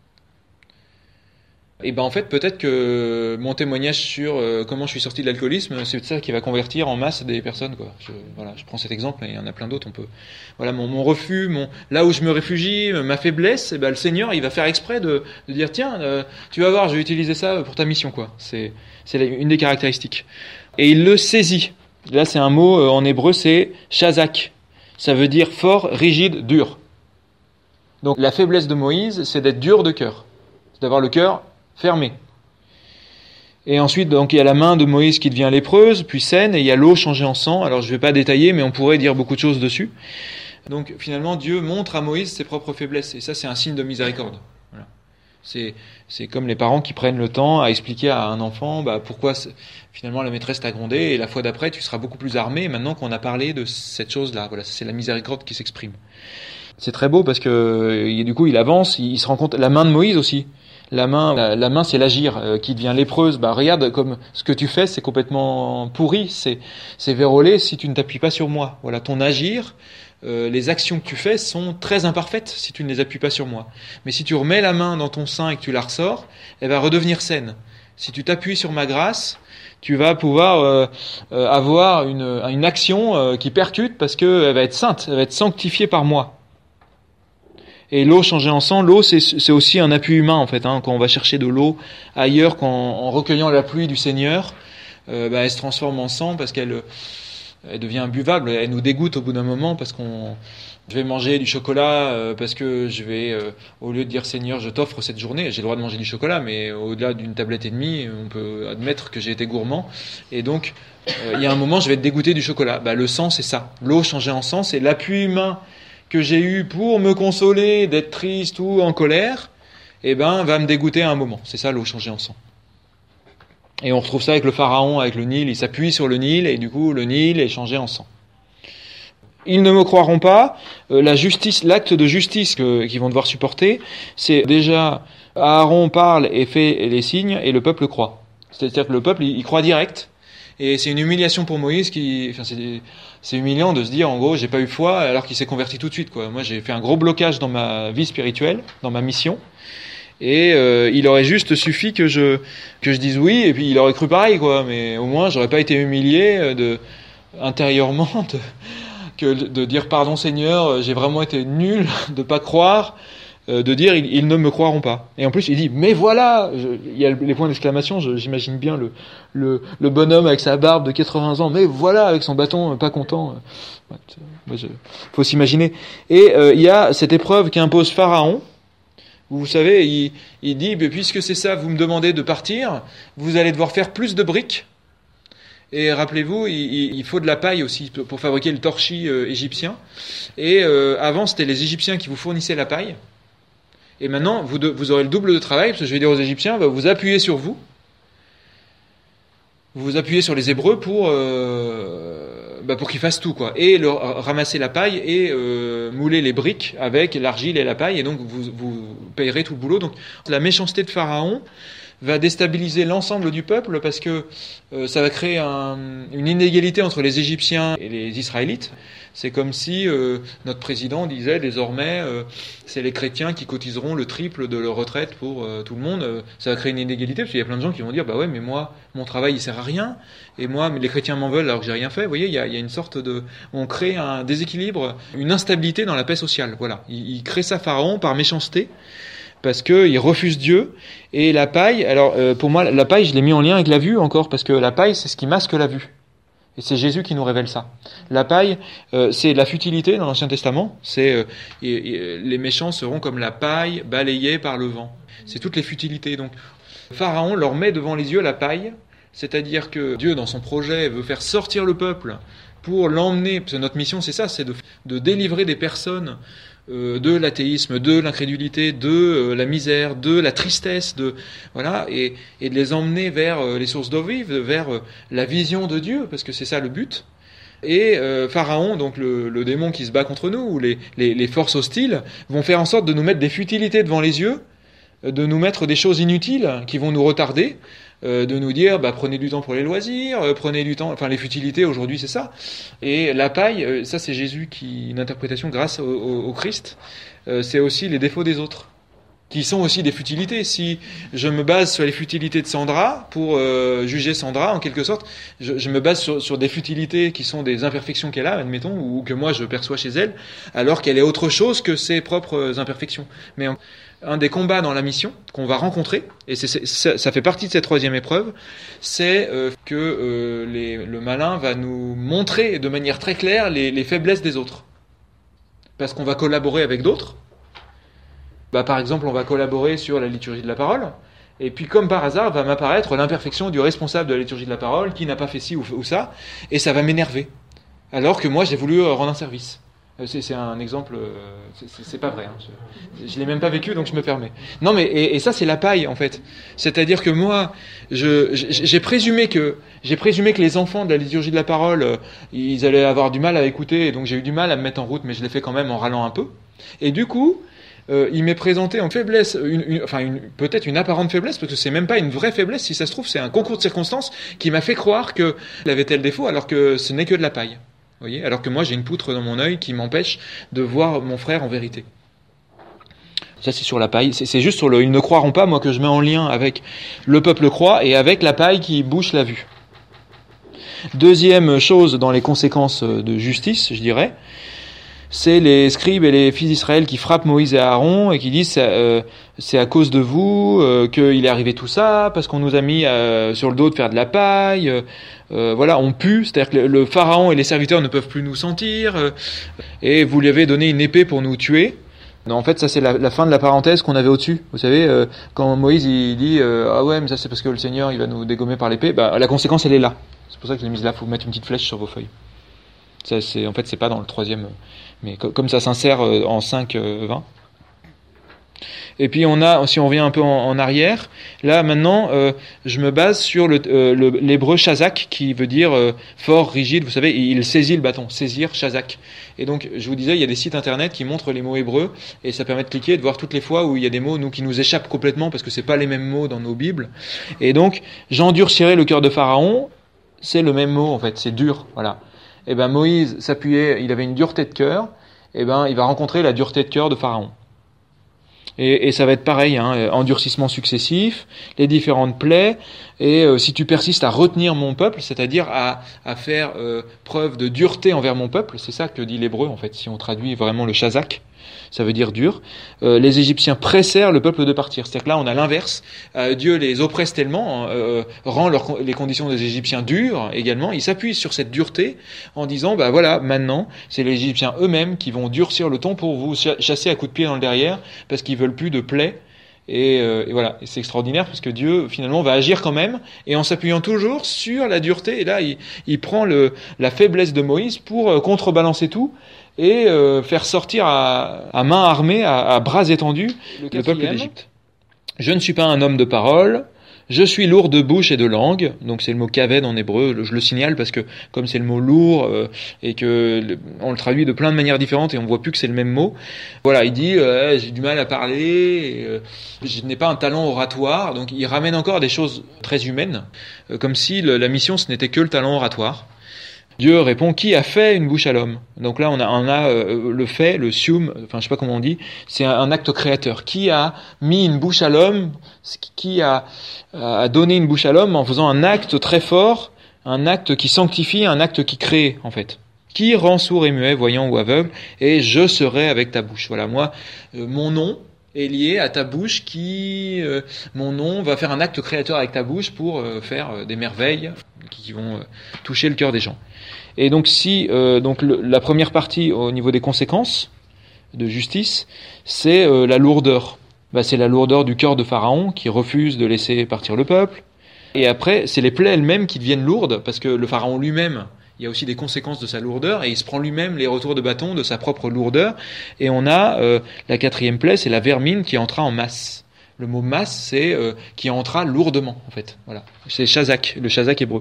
Et ben en fait peut-être que mon témoignage sur euh, comment je suis sorti de l'alcoolisme, c'est ça qui va convertir en masse des personnes, quoi. Je, voilà, je prends cet exemple, mais il y en a plein d'autres. On peut, voilà, mon, mon refus, mon là où je me réfugie, ma faiblesse, et ben le Seigneur il va faire exprès de, de dire tiens, euh, tu vas voir, je vais utiliser ça pour ta mission, quoi. C'est c'est une des caractéristiques. Et il le saisit. Là c'est un mot euh, en hébreu, c'est shazak. Ça veut dire fort, rigide, dur. Donc la faiblesse de Moïse, c'est d'être dur de cœur, c'est d'avoir le cœur fermé. Et ensuite, donc, il y a la main de Moïse qui devient lépreuse, puis saine, et il y a l'eau changée en sang. Alors, je ne vais pas détailler, mais on pourrait dire beaucoup de choses dessus. Donc, finalement, Dieu montre à Moïse ses propres faiblesses. Et ça, c'est un signe de miséricorde. Voilà. C'est, c'est comme les parents qui prennent le temps à expliquer à un enfant bah, pourquoi, finalement, la maîtresse t'a grondé, et la fois d'après, tu seras beaucoup plus armé, maintenant qu'on a parlé de cette chose-là. Voilà, c'est la miséricorde qui s'exprime. C'est très beau parce que, du coup, il avance, il se rend compte, la main de Moïse aussi. La main, la, la main, c'est l'agir euh, qui devient lépreuse. Bah regarde, comme ce que tu fais, c'est complètement pourri, c'est c'est vérolé si tu ne t'appuies pas sur moi. Voilà, ton agir, euh, les actions que tu fais sont très imparfaites si tu ne les appuies pas sur moi. Mais si tu remets la main dans ton sein et que tu la ressors, elle va redevenir saine. Si tu t'appuies sur ma grâce, tu vas pouvoir euh, euh, avoir une une action euh, qui percute parce que elle va être sainte, elle va être sanctifiée par moi. Et l'eau changée en sang, l'eau c'est, c'est aussi un appui humain en fait. Hein, quand on va chercher de l'eau ailleurs, qu'en, en recueillant la pluie du Seigneur, euh, bah, elle se transforme en sang parce qu'elle elle devient imbuvable. Elle nous dégoûte au bout d'un moment parce qu'on je vais manger du chocolat euh, parce que je vais, euh, au lieu de dire Seigneur, je t'offre cette journée, j'ai le droit de manger du chocolat, mais au-delà d'une tablette et demie, on peut admettre que j'ai été gourmand. Et donc, euh, il y a un moment, je vais être dégoûté du chocolat. Bah, le sang, c'est ça. L'eau changée en sang, c'est l'appui humain que j'ai eu pour me consoler d'être triste ou en colère, eh ben, va me dégoûter à un moment. C'est ça, l'eau changée en sang. Et on retrouve ça avec le pharaon, avec le Nil. Il s'appuie sur le Nil, et du coup, le Nil est changé en sang. Ils ne me croiront pas. Euh, la justice, l'acte de justice que, qu'ils vont devoir supporter, c'est déjà Aaron parle et fait les signes et le peuple croit. C'est-à-dire que le peuple, il, il croit direct. Et c'est une humiliation pour Moïse qui, enfin, c'est, c'est humiliant de se dire, en gros, j'ai pas eu foi alors qu'il s'est converti tout de suite, quoi. Moi, j'ai fait un gros blocage dans ma vie spirituelle, dans ma mission. Et euh, il aurait juste suffi que je que je dise oui, et puis il aurait cru pareil, quoi. Mais au moins, j'aurais pas été humilié de intérieurement de que de dire pardon Seigneur, j'ai vraiment été nul de pas croire, euh, de dire ils, ils ne me croiront pas. Et en plus il dit mais voilà, je, il y a les points d'exclamation, je, j'imagine bien le, le le bonhomme avec sa barbe de quatre-vingts ans, mais voilà avec son bâton, pas content. Ouais, je, faut s'imaginer. Et euh, il y a cette épreuve qu'impose Pharaon. Vous savez, il, il dit puisque c'est ça, vous me demandez de partir, vous allez devoir faire plus de briques. Et rappelez-vous, il, il faut de la paille aussi pour fabriquer le torchis euh, égyptien. Et euh, avant, c'était les Égyptiens qui vous fournissaient la paille. Et maintenant, vous, de, vous aurez le double de travail, parce que je vais dire aux Égyptiens, bah, vous appuyez sur vous. Vous vous appuyez sur les Hébreux pour, euh, bah, pour qu'ils fassent tout, quoi. Et leur, ramasser la paille et euh, mouler les briques avec l'argile et la paille. Et donc, vous, vous payerez tout le boulot. Donc, la méchanceté de Pharaon va déstabiliser l'ensemble du peuple parce que euh, ça va créer un, une inégalité entre les Égyptiens et les Israélites. C'est comme si euh, notre président disait désormais euh, c'est les chrétiens qui cotiseront le triple de leur retraite pour euh, tout le monde. Euh, ça va créer une inégalité parce qu'il y a plein de gens qui vont dire bah ouais mais moi mon travail il sert à rien et moi mais les chrétiens m'en veulent alors que j'ai rien fait. Vous voyez il y a, il y a une sorte de on crée un déséquilibre, une instabilité dans la paix sociale. Voilà, il, il crée ça Pharaon par méchanceté. Parce qu'il refuse Dieu, et la paille, alors euh, pour moi la paille je l'ai mis en lien avec la vue encore, parce que la paille c'est ce qui masque la vue, et c'est Jésus qui nous révèle ça. La paille euh, c'est la futilité dans l'Ancien Testament, c'est euh, et, et, les méchants seront comme la paille balayée par le vent, c'est toutes les futilités. Donc Pharaon leur met devant les yeux la paille, c'est-à-dire que Dieu dans son projet veut faire sortir le peuple pour l'emmener, parce que notre mission c'est ça, c'est de, de délivrer des personnes de l'athéisme, de l'incrédulité, de la misère, de la tristesse, de voilà, et, et de les emmener vers les sources d'eau vive, vers la vision de Dieu, parce que c'est ça le but. Et euh, Pharaon, donc le, le démon qui se bat contre nous, ou les, les, les forces hostiles, vont faire en sorte de nous mettre des futilités devant les yeux, de nous mettre des choses inutiles qui vont nous retarder, euh, de nous dire bah, prenez du temps pour les loisirs, euh, prenez du temps, enfin les futilités aujourd'hui c'est ça. Et la paille, euh, ça c'est Jésus qui, une interprétation grâce au, au, au Christ, euh, c'est aussi les défauts des autres, qui sont aussi des futilités. Si je me base sur les futilités de Sandra pour euh, juger Sandra en quelque sorte, je, je me base sur, sur des futilités qui sont des imperfections qu'elle a, admettons, ou que moi je perçois chez elle, alors qu'elle est autre chose que ses propres imperfections. Mais en, un des combats dans la mission qu'on va rencontrer, et c'est, c'est, ça, ça fait partie de cette troisième épreuve, c'est euh, que euh, les, le malin va nous montrer de manière très claire les, les faiblesses des autres. Parce qu'on va collaborer avec d'autres. Bah, par exemple, on va collaborer sur la liturgie de la parole, et puis comme par hasard va m'apparaître l'imperfection du responsable de la liturgie de la parole qui n'a pas fait ci ou, ou ça, et ça va m'énerver. Alors que moi j'ai voulu rendre un service. C'est, c'est un exemple, c'est, c'est, c'est pas vrai. Hein. Je, je l'ai même pas vécu, donc je me permets. Non, mais et, et ça, c'est la paille en fait. C'est-à-dire que moi, je, j'ai présumé que j'ai présumé que les enfants de la liturgie de la parole, ils allaient avoir du mal à écouter, et donc j'ai eu du mal à me mettre en route, mais je l'ai fait quand même en râlant un peu. Et du coup, euh, il m'est présenté en faiblesse, une, une, enfin une, peut-être une apparente faiblesse, parce que c'est même pas une vraie faiblesse. Si ça se trouve, c'est un concours de circonstances qui m'a fait croire qu'il avait tel défaut, alors que ce n'est que de la paille. Vous voyez, alors que moi j'ai une poutre dans mon œil qui m'empêche de voir mon frère en vérité. Ça c'est sur la paille, c'est, c'est juste sur le « ils ne croiront pas » moi que je mets en lien avec le peuple croit et avec la paille qui bouche la vue. Deuxième chose dans les conséquences de justice, je dirais, c'est les scribes et les fils d'Israël qui frappent Moïse et Aaron et qui disent euh, c'est à cause de vous euh, qu'il est arrivé tout ça, parce qu'on nous a mis euh, sur le dos de faire de la paille, euh, euh, voilà, on pue, c'est-à-dire que le, le pharaon et les serviteurs ne peuvent plus nous sentir, euh, et vous lui avez donné une épée pour nous tuer. Non, en fait, ça c'est la, la fin de la parenthèse qu'on avait au-dessus. Vous savez, euh, quand Moïse il dit euh, ah ouais, mais ça c'est parce que le Seigneur il va nous dégommer par l'épée, bah la conséquence elle est là. C'est pour ça que je l'ai mise là. Faut mettre une petite flèche sur vos feuilles. Ça c'est en fait c'est pas dans le troisième, mais comme ça s'insère en cinq vingt. Et puis on a, si on revient un peu en, en arrière, là maintenant euh, je me base sur le, euh, le, l'hébreu shazak qui veut dire euh, fort, rigide, vous savez, il saisit le bâton, saisir, shazak. Et donc je vous disais, il y a des sites internet qui montrent les mots hébreux et ça permet de cliquer et de voir toutes les fois où il y a des mots nous, qui nous échappent complètement parce que c'est pas les mêmes mots dans nos Bibles. Et donc j'endurcirai le cœur de Pharaon, c'est le même mot en fait, c'est dur, voilà. Et ben Moïse s'appuyait, il avait une dureté de cœur, et ben il va rencontrer la dureté de cœur de Pharaon. Et, et ça va être pareil, hein, endurcissement successif, les différentes plaies, et euh, si tu persistes à retenir mon peuple, c'est-à-dire à, à faire euh, preuve de dureté envers mon peuple, c'est ça que dit l'hébreu en fait, si on traduit vraiment le shazak, ça veut dire dur, euh, les Égyptiens pressèrent le peuple de partir. C'est-à-dire que là on a l'inverse, euh, Dieu les oppresse tellement, euh, rend leur, les conditions des Égyptiens dures également, il s'appuie sur cette dureté en disant, bah voilà, maintenant c'est les Égyptiens eux-mêmes qui vont durcir le ton pour vous chasser à coups de pied dans le derrière, parce qu'ils veulent plus de plaies. Et, euh, et voilà, et c'est extraordinaire parce que Dieu finalement va agir quand même, et en s'appuyant toujours sur la dureté. Et là, il, il prend le, la faiblesse de Moïse pour euh, contrebalancer tout et euh, faire sortir à, à main armée, à, à bras étendus, le, le peuple d'Égypte. Je ne suis pas un homme de parole. Je suis lourd de bouche et de langue, donc c'est le mot kaved en hébreu, je le signale parce que comme c'est le mot lourd euh, et que le, on le traduit de plein de manières différentes et on voit plus que c'est le même mot. Voilà, il dit euh, j'ai du mal à parler, et, euh, je n'ai pas un talent oratoire, donc il ramène encore des choses très humaines, euh, comme si le, la mission ce n'était que le talent oratoire. Dieu répond, qui a fait une bouche à l'homme? Donc là, on a, on a euh, le fait, le sium, enfin je sais pas comment on dit, c'est un, un acte créateur. Qui a mis une bouche à l'homme? Qui a, a donné une bouche à l'homme en faisant un acte très fort, un acte qui sanctifie, un acte qui crée en fait. Qui rend sourd et muet, voyant ou aveugle? Et je serai avec ta bouche. Voilà, moi, euh, mon nom est lié à ta bouche qui, euh, mon nom va faire un acte créateur avec ta bouche pour euh, faire euh, des merveilles qui, qui vont euh, toucher le cœur des gens. Et donc si euh, donc le, la première partie au niveau des conséquences de justice, c'est euh, la lourdeur. Bah, c'est la lourdeur du cœur de Pharaon qui refuse de laisser partir le peuple. Et après, c'est les plaies elles-mêmes qui deviennent lourdes parce que le Pharaon lui-même, il y a aussi des conséquences de sa lourdeur et il se prend lui-même les retours de bâton de sa propre lourdeur. Et on a euh, la quatrième plaie, c'est la vermine qui entra en masse. Le mot masse, c'est euh, qui entra lourdement en fait. Voilà, c'est shazak, le shazak hébreu.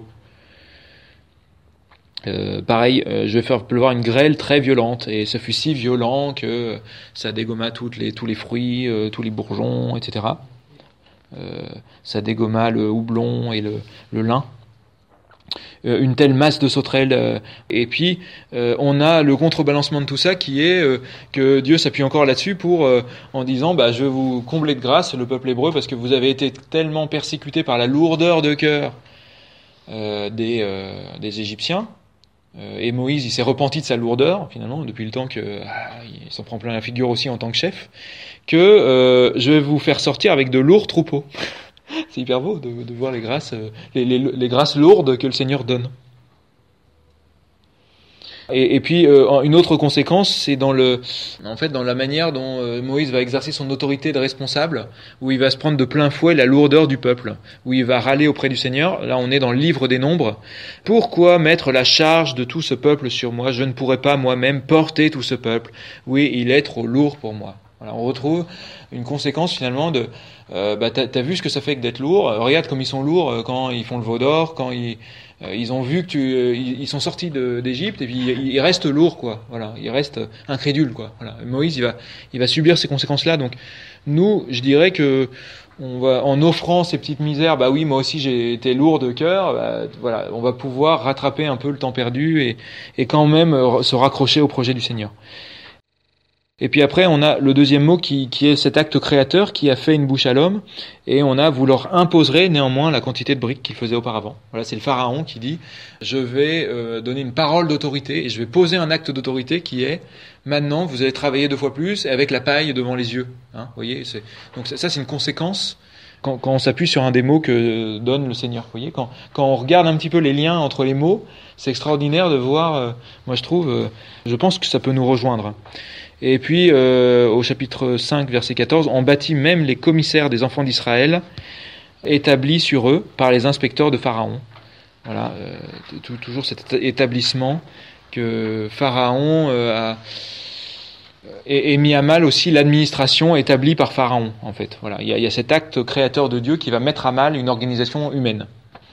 Euh, pareil, euh, je vais faire pleuvoir une grêle très violente, et ce fut si violent que ça dégomma toutes les, tous les fruits, euh, tous les bourgeons, et cetera. Euh, ça dégomma le houblon et le, le lin. Euh, une telle masse de sauterelles. Euh, et puis, euh, on a le contrebalancement de tout ça qui est euh, que Dieu s'appuie encore là-dessus pour, euh, en disant, bah, je vais vous combler de grâce, le peuple hébreu, parce que vous avez été tellement persécutés par la lourdeur de cœur euh, des, euh, des Égyptiens. Et Moïse, il s'est repenti de sa lourdeur, finalement, depuis le temps que ah, il s'en prend plein la figure aussi en tant que chef, que euh, je vais vous faire sortir avec de lourds troupeaux. C'est hyper beau de, de voir les grâces, les, les, les grâces lourdes que le Seigneur donne. Et, et puis euh, une autre conséquence, c'est dans le, en fait, dans la manière dont euh, Moïse va exercer son autorité de responsable, où il va se prendre de plein fouet la lourdeur du peuple, où il va râler auprès du Seigneur. Là, on est dans le livre des Nombres. Pourquoi mettre la charge de tout ce peuple sur moi? Je ne pourrais pas moi-même porter tout ce peuple. Oui, il est trop lourd pour moi. Voilà, on retrouve une conséquence finalement de, euh, bah t'as, t'as vu ce que ça fait que d'être lourd. Regarde comme ils sont lourds quand ils font le veau d'or, quand ils Euh, ils ont vu que tu, euh, ils sont sortis de, d'Égypte et puis ils, ils restent lourds quoi. Voilà, ils restent incrédules quoi. Voilà. Moïse il va, il va subir ces conséquences-là. Donc nous, je dirais que on va, en offrant ces petites misères, bah oui, moi aussi j'ai été lourd de cœur. Bah, voilà, on va pouvoir rattraper un peu le temps perdu et, et quand même se raccrocher au projet du Seigneur. Et puis après, on a le deuxième mot qui, qui est cet acte créateur qui a fait une bouche à l'homme, et on a « vous leur imposerez néanmoins la quantité de briques qu'ils faisaient auparavant ». Voilà, c'est le pharaon qui dit « je vais euh, donner une parole d'autorité et je vais poser un acte d'autorité qui est « maintenant, vous allez travailler deux fois plus et avec la paille devant les yeux hein ». Vous voyez, c'est, donc ça, c'est une conséquence quand, quand on s'appuie sur un des mots que donne le Seigneur. Vous voyez, quand, quand on regarde un petit peu les liens entre les mots, c'est extraordinaire de voir, euh, moi je trouve, euh, je pense que ça peut nous rejoindre. Et puis, euh, au chapitre cinq, verset quatorze, on bâtit même les commissaires des enfants d'Israël, établis sur eux par les inspecteurs de Pharaon. Voilà, euh, t- toujours cet établissement que Pharaon euh, a, et, et mis à mal aussi l'administration établie par Pharaon, en fait. Voilà, il y a, il y a cet acte créateur de Dieu qui va mettre à mal une organisation humaine.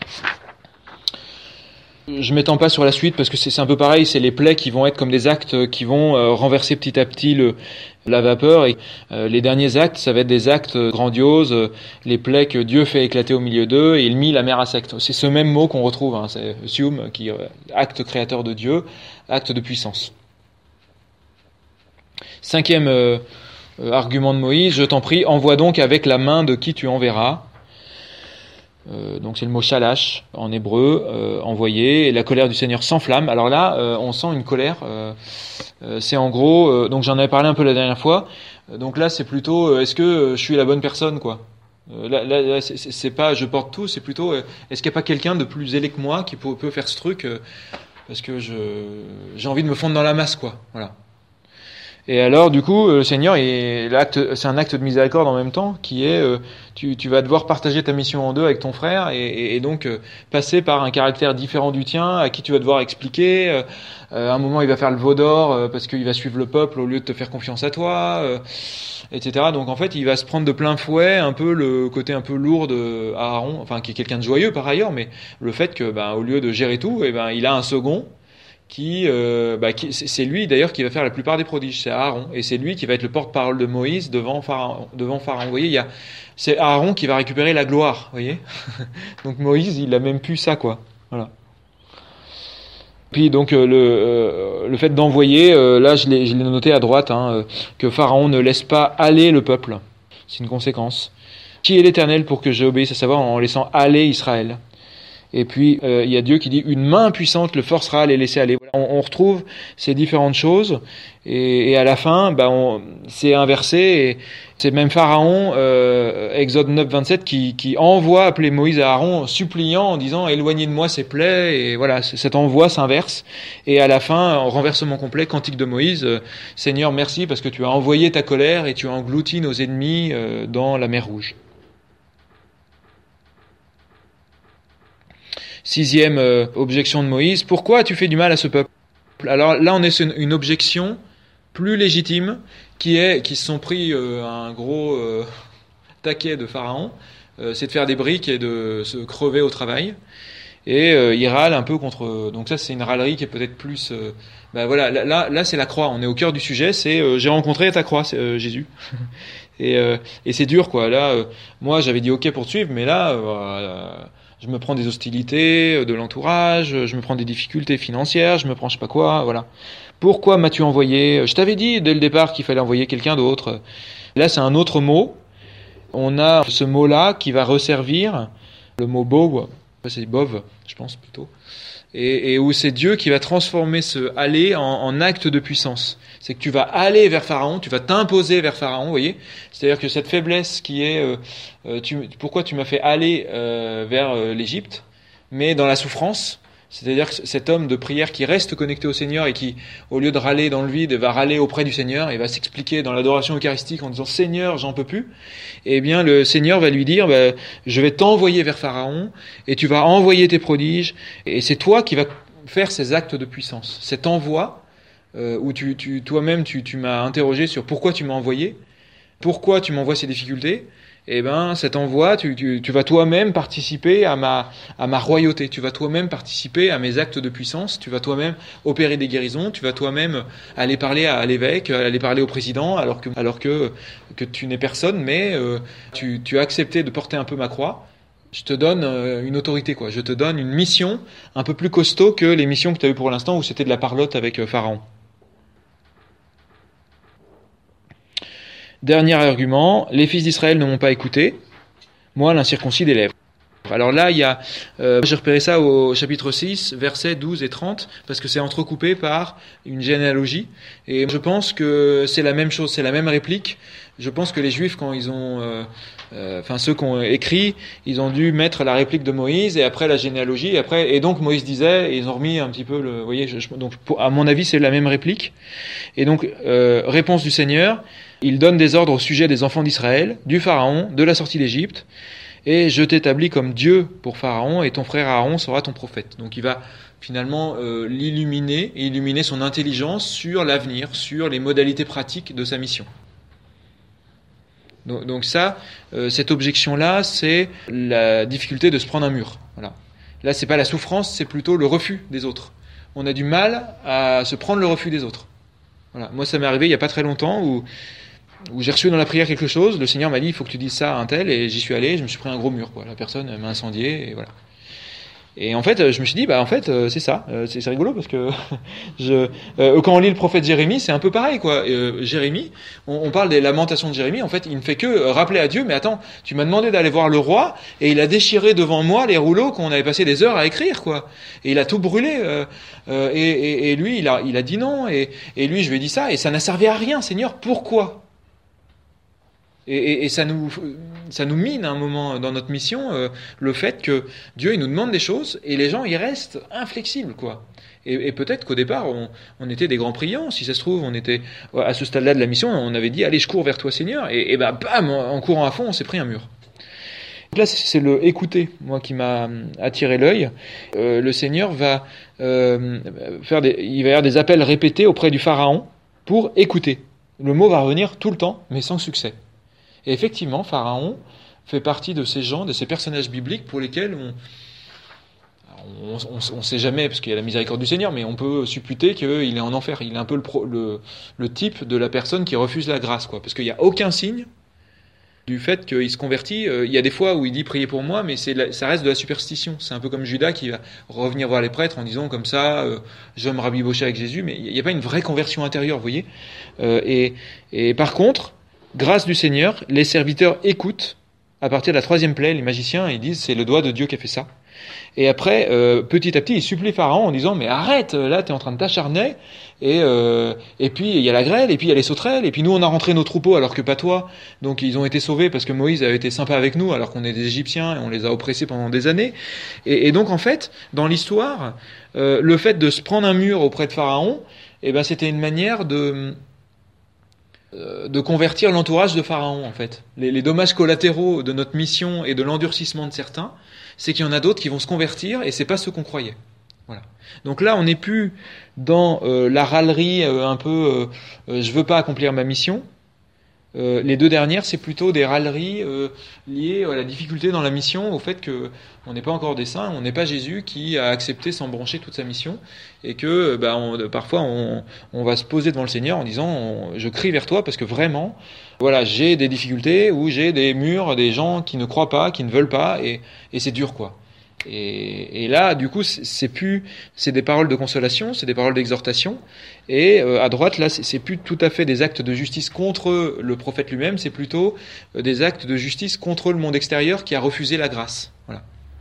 Je m'étends pas sur la suite parce que c'est, c'est un peu pareil, c'est les plaies qui vont être comme des actes qui vont euh, renverser petit à petit le, la vapeur. Et euh, les derniers actes, ça va être des actes grandioses, euh, les plaies que Dieu fait éclater au milieu d'eux et il mit la mer à sec. C'est ce même mot qu'on retrouve, hein, c'est sium, qui euh, acte créateur de Dieu, acte de puissance. Cinquième euh, euh, argument de Moïse, je t'en prie, envoie donc avec la main de qui tu enverras. Euh, donc c'est le mot shalash en hébreu, euh, envoyé, et la colère du Seigneur s'enflamme. Alors là, euh, on sent une colère, euh, euh, c'est en gros, euh, donc j'en avais parlé un peu la dernière fois, euh, donc là c'est plutôt, euh, est-ce que euh, je suis la bonne personne, quoi. Euh, là, là, là c'est, c'est pas je porte tout, c'est plutôt, euh, est-ce qu'il n'y a pas quelqu'un de plus zélé que moi qui peut, peut faire ce truc, euh, parce que je, j'ai envie de me fondre dans la masse, quoi, voilà. Et alors, du coup, le Seigneur, est, l'acte, c'est un acte de miséricorde en même temps, qui est, euh, tu, tu vas devoir partager ta mission en deux avec ton frère, et, et, et donc euh, passer par un caractère différent du tien, à qui tu vas devoir expliquer. Euh, euh, à un moment, il va faire le veau d'or euh, parce qu'il va suivre le peuple au lieu de te faire confiance à toi, euh, et cetera. Donc en fait, il va se prendre de plein fouet un peu le côté un peu lourd de Aaron, enfin qui est quelqu'un de joyeux par ailleurs, mais le fait que, ben, au lieu de gérer tout, et ben, il a un second. Qui, euh, bah, qui, c'est lui d'ailleurs qui va faire la plupart des prodiges, c'est Aaron, et c'est lui qui va être le porte-parole de Moïse devant Pharaon. Devant Pharaon. Vous voyez, il y a, c'est Aaron qui va récupérer la gloire, vous voyez. Donc Moïse, il a même plus ça, quoi. Voilà. Puis donc euh, le, euh, le fait d'envoyer, euh, là je l'ai, je l'ai noté à droite, hein, euh, que Pharaon ne laisse pas aller le peuple. C'est une conséquence. Qui est l'Éternel pour que j'obéisse, à savoir en laissant aller Israël? Et puis, euh, il y a Dieu qui dit « Une main puissante le forcera à les laisser aller ». Voilà, on, on retrouve ces différentes choses. Et, et à la fin, bah on, c'est inversé. Et c'est même Pharaon, euh, Exode neuf, vingt-sept, qui, qui envoie appeler Moïse et Aaron, suppliant en disant « Éloignez de moi ces plaies ». Et voilà, cet envoi s'inverse. Et à la fin, en renversement complet, cantique de Moïse, euh, « Seigneur, merci parce que tu as envoyé ta colère et tu as englouti nos ennemis euh, dans la mer Rouge ». Sixième euh, objection de Moïse, pourquoi as-tu fait du mal à ce peuple? Alors là, on est sur une, une objection plus légitime, qui est qu'ils se sont pris euh, un gros euh, taquet de Pharaon, euh, c'est de faire des briques et de se crever au travail. Et euh, il râle un peu contre. Donc ça, c'est une râlerie qui est peut-être plus. Euh, ben voilà, là, là, là, c'est la croix. On est au cœur du sujet. C'est euh, j'ai rencontré ta croix, c'est, euh, Jésus. et, euh, et c'est dur, quoi. Là, euh, moi, j'avais dit ok pour te suivre, mais là. Euh, Je me prends des hostilités de l'entourage, je me prends des difficultés financières, je me prends je sais pas quoi, voilà. Pourquoi m'as-tu envoyé? Je t'avais dit dès le départ qu'il fallait envoyer quelqu'un d'autre. Là, c'est un autre mot. On a ce mot-là qui va resservir le mot bov, c'est bov, je pense plutôt. Et, et où c'est Dieu qui va transformer ce aller en, en acte de puissance. C'est que tu vas aller vers Pharaon, tu vas t'imposer vers Pharaon, vous voyez. C'est-à-dire que cette faiblesse qui est, euh, euh, tu, pourquoi tu m'as fait aller euh, vers euh, l'Égypte, mais dans la souffrance. C'est-à-dire que cet homme de prière qui reste connecté au Seigneur et qui, au lieu de râler dans le vide, va râler auprès du Seigneur et va s'expliquer dans l'adoration eucharistique en disant « Seigneur, j'en peux plus », eh bien le Seigneur va lui dire bah, « Je vais t'envoyer vers Pharaon et tu vas envoyer tes prodiges et c'est toi qui vas faire ces actes de puissance. » Cet envoi euh, où tu, tu, toi-même tu, tu m'as interrogé sur pourquoi tu m'as envoyé, pourquoi tu m'envoies ces difficultés, eh ben, cet envoi, tu, tu, tu vas toi-même participer à ma, à ma royauté, tu vas toi-même participer à mes actes de puissance, tu vas toi-même opérer des guérisons, tu vas toi-même aller parler à l'évêque, aller parler au président, alors que, alors que, que tu n'es personne, mais euh, tu, tu as accepté de porter un peu ma croix. Je te donne euh, une autorité, quoi. Je te donne une mission un peu plus costaud que les missions que tu as eues pour l'instant où c'était de la parlotte avec euh, Pharaon. Dernier argument, les fils d'Israël ne m'ont pas écouté, moi l'incirconcis des lèvres. Alors là, il y a, euh, j'ai repéré ça au chapitre six, versets douze et trente, parce que c'est entrecoupé par une généalogie, et je pense que c'est la même chose, c'est la même réplique. Je pense que les Juifs, quand ils ont, euh, euh, enfin ceux qui ont écrit, ils ont dû mettre la réplique de Moïse, et après la généalogie, et après, et donc Moïse disait, et ils ont remis un petit peu le, vous voyez, je, je, donc pour, à mon avis, c'est la même réplique. Et donc, euh, réponse du Seigneur, il donne des ordres au sujet des enfants d'Israël, du Pharaon, de la sortie d'Égypte, et je t'établis comme Dieu pour Pharaon, et ton frère Aaron sera ton prophète. Donc il va finalement euh, l'illuminer, et illuminer son intelligence sur l'avenir, sur les modalités pratiques de sa mission. Donc, donc ça, euh, cette objection-là, c'est la difficulté de se prendre un mur. Voilà. Là, c'est pas la souffrance, c'est plutôt le refus des autres. On a du mal à se prendre le refus des autres. Voilà. Moi, ça m'est arrivé il y a pas très longtemps où où j'ai reçu dans la prière quelque chose, le Seigneur m'a dit il faut que tu dises ça à un tel, et j'y suis allé, je me suis pris un gros mur, quoi. La personne m'a incendié, et voilà. Et en fait, je me suis dit, bah en fait, c'est ça, c'est, c'est rigolo parce que je, euh, quand on lit le prophète Jérémie, c'est un peu pareil, quoi. Euh, Jérémie, on, on parle des lamentations de Jérémie, en fait, il ne fait que rappeler à Dieu, mais attends, tu m'as demandé d'aller voir le roi, et il a déchiré devant moi les rouleaux qu'on avait passé des heures à écrire, quoi. Et il a tout brûlé, euh, euh, et, et, et lui, il a, il a dit non, et, et lui, je lui ai dit ça, et ça n'a servi à rien, Seigneur, pourquoi ? Et, et, et ça nous, ça nous mine à un moment dans notre mission, euh, le fait que Dieu il nous demande des choses et les gens ils restent inflexibles, quoi. Et, et peut-être qu'au départ on, on était des grands priants, si ça se trouve on était à ce stade-là de la mission, on avait dit allez je cours vers toi Seigneur, et, et bah bam, en courant à fond on s'est pris un mur. Donc là c'est le écouter, moi qui m'a attiré l'œil. Euh, le Seigneur va euh, faire des, il va y avoir des appels répétés auprès du Pharaon pour écouter. Le mot va revenir tout le temps, mais sans succès. Et effectivement, Pharaon fait partie de ces gens, de ces personnages bibliques pour lesquels on ne sait jamais, parce qu'il y a la miséricorde du Seigneur, mais on peut supputer qu'il est en enfer. Il est un peu le, pro, le, le type de la personne qui refuse la grâce, quoi. Parce qu'il n'y a aucun signe du fait qu'il se convertit. Il y a des fois où il dit « priez pour moi », mais c'est la, ça reste de la superstition. C'est un peu comme Judas qui va revenir voir les prêtres en disant comme ça euh, « je vais me rabibocher avec Jésus », mais il n'y a pas une vraie conversion intérieure, vous voyez. Euh, et, et par contre, grâce du Seigneur, les serviteurs écoutent. À partir de la troisième plaie, les magiciens, ils disent c'est le doigt de Dieu qui a fait ça. Et après, euh, petit à petit, ils supplient Pharaon en disant mais arrête, là t'es en train de t'acharner. Et euh, et puis il y a la grêle, et puis il y a les sauterelles, et puis nous on a rentré nos troupeaux alors que pas toi. Donc ils ont été sauvés parce que Moïse avait été sympa avec nous alors qu'on est des Égyptiens et on les a oppressés pendant des années. Et, et donc en fait, dans l'histoire, euh, le fait de se prendre un mur auprès de Pharaon, eh ben c'était une manière de de convertir l'entourage de Pharaon, en fait. Les, les dommages collatéraux de notre mission et de l'endurcissement de certains, c'est qu'il y en a d'autres qui vont se convertir et c'est pas ceux qu'on croyait. Voilà. Donc là, on n'est plus dans euh, la râlerie euh, un peu euh, je veux pas accomplir ma mission. Euh, les deux dernières, c'est plutôt des râleries euh, liées à la difficulté dans la mission, au fait que on n'est pas encore des saints, on n'est pas Jésus qui a accepté sans brancher toute sa mission, et que bah, on, parfois on, on va se poser devant le Seigneur en disant on, je crie vers toi parce que vraiment, voilà, j'ai des difficultés ou j'ai des murs, des gens qui ne croient pas, qui ne veulent pas, et, et c'est dur, quoi. Et, et là, du coup, c'est plus, c'est des paroles de consolation, c'est des paroles d'exhortation. Et euh, à droite, là, c'est, c'est plus tout à fait des actes de justice contre le prophète lui-même, c'est plutôt euh, des actes de justice contre le monde extérieur qui a refusé la grâce. Voilà.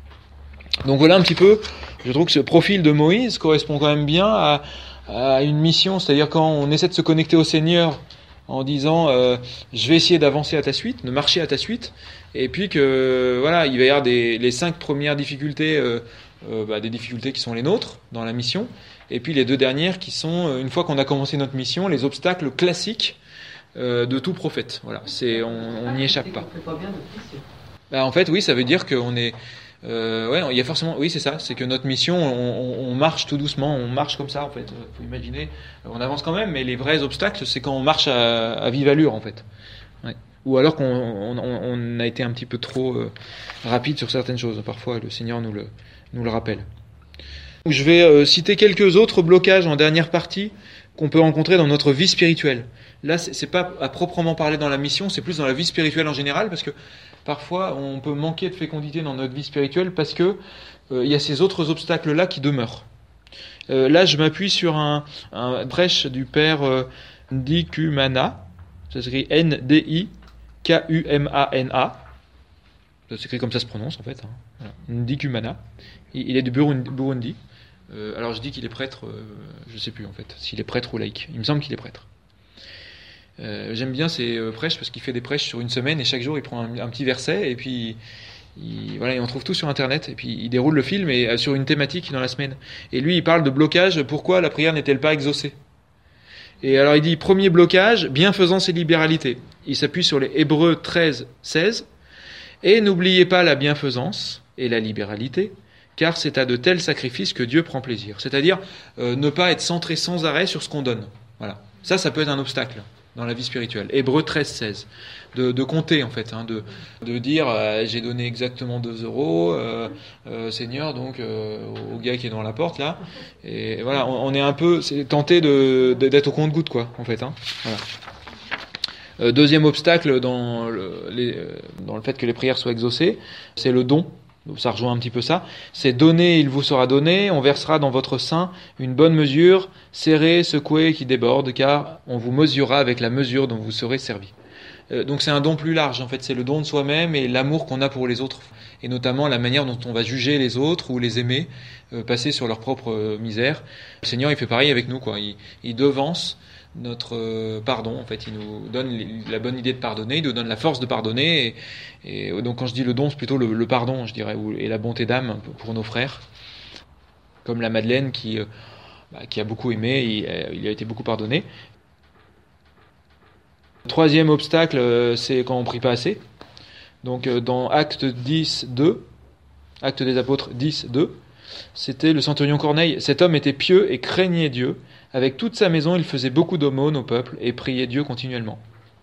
Donc voilà un petit peu. Je trouve que ce profil de Moïse correspond quand même bien à, à une mission, c'est-à-dire quand on essaie de se connecter au Seigneur en disant euh, je vais essayer d'avancer à ta suite, de marcher à ta suite, et puis que voilà, il va y avoir des, les cinq premières difficultés, euh, euh, bah, des difficultés qui sont les nôtres dans la mission, et puis les deux dernières qui sont, une fois qu'on a commencé notre mission, les obstacles classiques euh, de tout prophète. Voilà, c'est, on n'y échappe pas. Bah, en fait, oui, ça veut dire qu'on est Euh, ouais, il y a forcément, oui, c'est ça, c'est que notre mission, on, on, on marche tout doucement, on marche comme ça, en fait. Faut imaginer, on avance quand même, mais les vrais obstacles, c'est quand on marche à, à vive allure, en fait. Ouais. Ou alors qu'on on, on a été un petit peu trop euh, rapide sur certaines choses. Parfois, le Seigneur nous le, nous le rappelle. Je vais euh, citer quelques autres blocages en dernière partie qu'on peut rencontrer dans notre vie spirituelle. Là, c'est, c'est pas à proprement parler dans la mission, c'est plus dans la vie spirituelle en général, parce que parfois, on peut manquer de fécondité dans notre vie spirituelle parce que euh, il y a ces autres obstacles-là qui demeurent. Euh, là, je m'appuie sur un, un prêche du père euh, Ndikumana. Ça s'écrit N D I K U M A N A. Ça s'écrit comme ça se prononce en fait. Hein. Voilà. Ndikumana. Il est du Burundi. Euh, alors je dis qu'il est prêtre, euh, je ne sais plus en fait, s'il est prêtre ou laïc. Il me semble qu'il est prêtre. Euh, j'aime bien ses euh, prêches parce qu'il fait des prêches sur une semaine et chaque jour il prend un, un petit verset et puis il, voilà, et on trouve tout sur internet et puis il déroule le film et, euh, sur une thématique dans la semaine. Et lui il parle de blocage, pourquoi la prière n'est-elle pas exaucée? Et alors il dit premier blocage, bienfaisance et libéralité. Il s'appuie sur les Hébreux treize seize et n'oubliez pas la bienfaisance et la libéralité. Car c'est à de tels sacrifices que Dieu prend plaisir. C'est-à-dire euh, ne pas être centré sans arrêt sur ce qu'on donne. Voilà. Ça, ça peut être un obstacle dans la vie spirituelle. Hébreux treize seize. De, de compter, en fait. Hein, de, de dire, euh, j'ai donné exactement deux euros, euh, euh, Seigneur, donc, euh, au gars qui est dans la porte, là. Et voilà, on, on est un peu c'est tenté de, de, d'être au compte-goutte, quoi, en fait. Hein. Voilà. Euh, deuxième obstacle dans le, les, dans le fait que les prières soient exaucées, c'est le don. Donc ça rejoint un petit peu ça. C'est donner, il vous sera donné, on versera dans votre sein une bonne mesure, serrée, secouée, qui déborde, car on vous mesurera avec la mesure dont vous serez servi. Euh, donc c'est un don plus large, en fait, c'est le don de soi-même et l'amour qu'on a pour les autres, et notamment la manière dont on va juger les autres ou les aimer, euh, passer sur leur propre euh, misère. Le Seigneur, il fait pareil avec nous, quoi. Il, il devance notre euh, pardon, en fait, il nous donne la bonne idée de pardonner, il nous donne la force de pardonner, et, et donc quand je dis le don, c'est plutôt le, le pardon, je dirais, ou, et la bonté d'âme pour nos frères, comme la Madeleine qui, euh, bah, qui a beaucoup aimé, il, il a été beaucoup pardonné. Troisième obstacle, euh, c'est quand on prie pas assez. Donc euh, dans Actes dix deux, Actes des Apôtres dix deux, c'était le centurion Corneille. Cet homme était pieux et craignait Dieu. Avec toute sa maison, il faisait beaucoup d'aumônes au peuple et priait Dieu continuellement.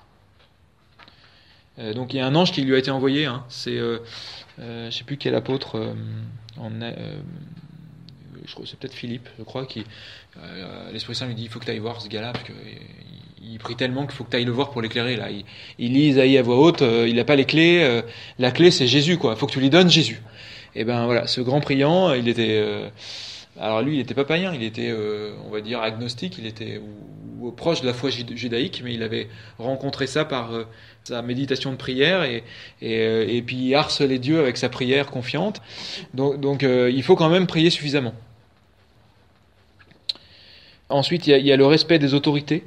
Euh, donc il y a un ange qui lui a été envoyé. Hein. C'est, euh, euh, je ne sais plus quel apôtre, euh, en, euh, je crois, c'est peut-être Philippe, je crois, qui, euh, l'Esprit Saint lui dit, il faut que tu ailles voir ce gars-là, parce qu'il il prie tellement qu'il faut que tu ailles le voir pour l'éclairer. Là. Il, il lit Isaïe à voix haute, euh, il n'a pas les clés. Euh, la clé, c'est Jésus, quoi. Il faut que tu lui donnes Jésus. Et ben voilà, ce grand priant, il était... Euh, alors lui, il n'était pas païen, il était, euh, on va dire, agnostique, il était ou, ou proche de la foi judaïque, mais il avait rencontré ça par euh, sa méditation de prière, et, et, euh, et puis il harcelait Dieu avec sa prière confiante. Donc, donc euh, il faut quand même prier suffisamment. Ensuite, il y a, il y a le respect des autorités.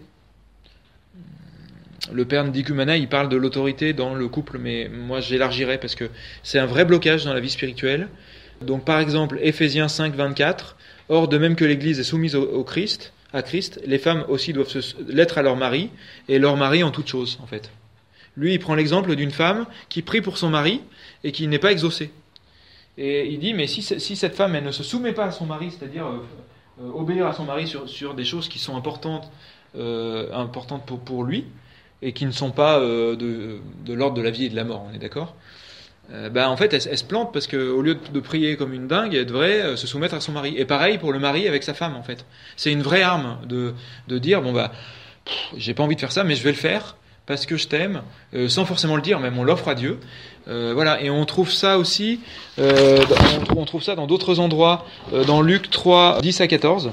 Le père Ndikumana, il parle de l'autorité dans le couple, mais moi j'élargirais parce que c'est un vrai blocage dans la vie spirituelle. Donc par exemple, Éphésiens cinq vingt-quatre, or de même que l'Église est soumise au, au Christ, à Christ, les femmes aussi doivent se, l'être à leur mari, et leur mari en toutes choses, en fait. Lui, il prend l'exemple d'une femme qui prie pour son mari et qui n'est pas exaucée. Et il dit, mais si, si cette femme, elle ne se soumet pas à son mari, c'est-à-dire euh, euh, obéir à son mari sur, sur des choses qui sont importantes, euh, importantes pour, pour lui, et qui ne sont pas euh, de, de l'ordre de la vie et de la mort, on est d'accord ? Euh, bah, en fait, elle, elle se plante parce qu'au lieu de, de prier comme une dingue, elle devrait euh, se soumettre à son mari. Et pareil pour le mari avec sa femme, en fait. C'est une vraie arme de, de dire, bon bah, pff, j'ai pas envie de faire ça, mais je vais le faire parce que je t'aime, euh, sans forcément le dire, même on l'offre à Dieu. Euh, voilà, et on trouve ça aussi, euh, on, trouve, on trouve ça dans d'autres endroits, euh, dans Luc trois, dix à quatorze.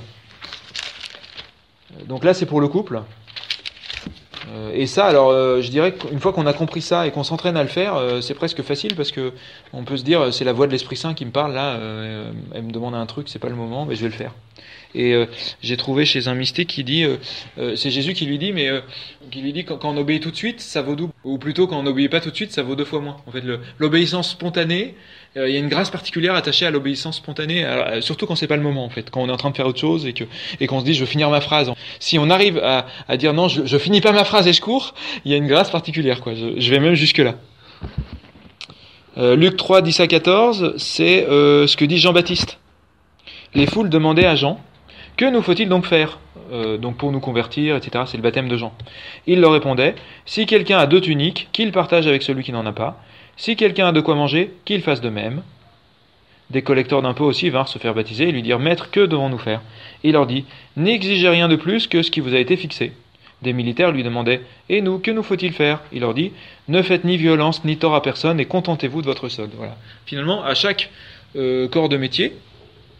Donc là, c'est pour le couple. Euh, et ça, alors, euh, je dirais qu'une fois qu'on a compris ça et qu'on s'entraîne à le faire, euh, c'est presque facile parce que on peut se dire, c'est la voix de l'Esprit Saint qui me parle là. Euh, elle me demande un truc, c'est pas le moment, mais je vais le faire. Et euh, j'ai trouvé chez un mystique qui dit, euh, euh, c'est Jésus qui lui dit, mais euh, qui lui dit quand, quand on obéit tout de suite, ça vaut double, ou plutôt quand on n'obéit pas tout de suite, ça vaut deux fois moins. En fait, le, l'obéissance spontanée, il euh, y a une grâce particulière attachée à l'obéissance spontanée, alors, euh, surtout quand c'est pas le moment, en fait, quand on est en train de faire autre chose et que et qu'on se dit, je veux finir ma phrase. Si on arrive à, à dire non, je, je finis pas ma phrase et je cours, il y a une grâce particulière, quoi. Je, je vais même jusque là. Euh, Luc trois, dix à quatorze, c'est euh, ce que dit Jean-Baptiste. Les foules demandaient à Jean, que nous faut-il donc faire euh, donc pour nous convertir, et cetera. C'est le baptême de Jean. Il leur répondait, si quelqu'un a deux tuniques, qu'il partage avec celui qui n'en a pas. Si quelqu'un a de quoi manger, qu'il fasse de même. Des collecteurs d'impôts aussi vinrent se faire baptiser et lui dire, Maître, que devons-nous faire ? Il leur dit, n'exigez rien de plus que ce qui vous a été fixé. Des militaires lui demandaient, et nous, que nous faut-il faire ? Il leur dit, ne faites ni violence ni tort à personne et contentez-vous de votre solde. Voilà. Finalement, à chaque euh, corps de métier,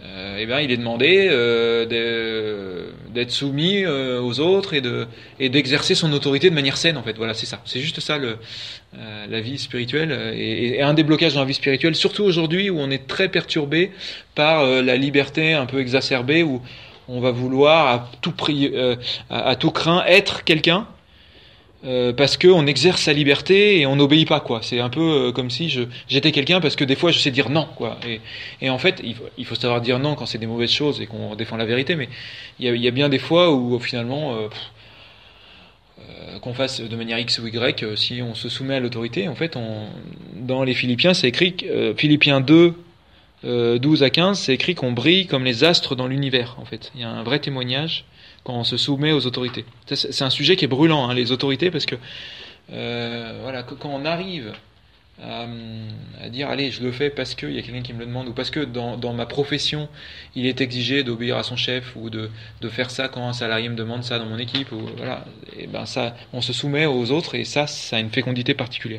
euh, eh ben, il est demandé euh, de, d'être soumis euh, aux autres et, de, et d'exercer son autorité de manière saine, en fait. Voilà, c'est ça. C'est juste ça, le, euh, la vie spirituelle. Et, et un des blocages dans la vie spirituelle, surtout aujourd'hui où on est très perturbé par euh, la liberté un peu exacerbée, où on va vouloir à tout prix, euh, à, à tout craint être quelqu'un. Euh, parce que on exerce sa liberté et on n'obéit pas, quoi. C'est un peu euh, comme si je, j'étais quelqu'un parce que des fois je sais dire non, quoi. Et, et en fait, il faut, il faut savoir dire non quand c'est des mauvaises choses et qu'on défend la vérité. Mais il y a, il y a bien des fois où finalement, euh, pff, euh, qu'on fasse de manière X ou Y, euh, si on se soumet à l'autorité, en fait, on, dans les Philippiens, c'est écrit, euh, Philippiens deux, euh, douze à quinze, c'est écrit qu'on brille comme les astres dans l'univers. En fait, il y a un vrai témoignage quand on se soumet aux autorités. C'est un sujet qui est brûlant, hein, les autorités, parce que euh, voilà, quand on arrive à, à dire allez, je le fais parce qu'il y a quelqu'un qui me le demande, ou parce que dans, dans ma profession il est exigé d'obéir à son chef, ou de, de faire ça quand un salarié me demande ça dans mon équipe, ou voilà, et ben ça, on se soumet aux autres, et ça, ça a une fécondité particulière.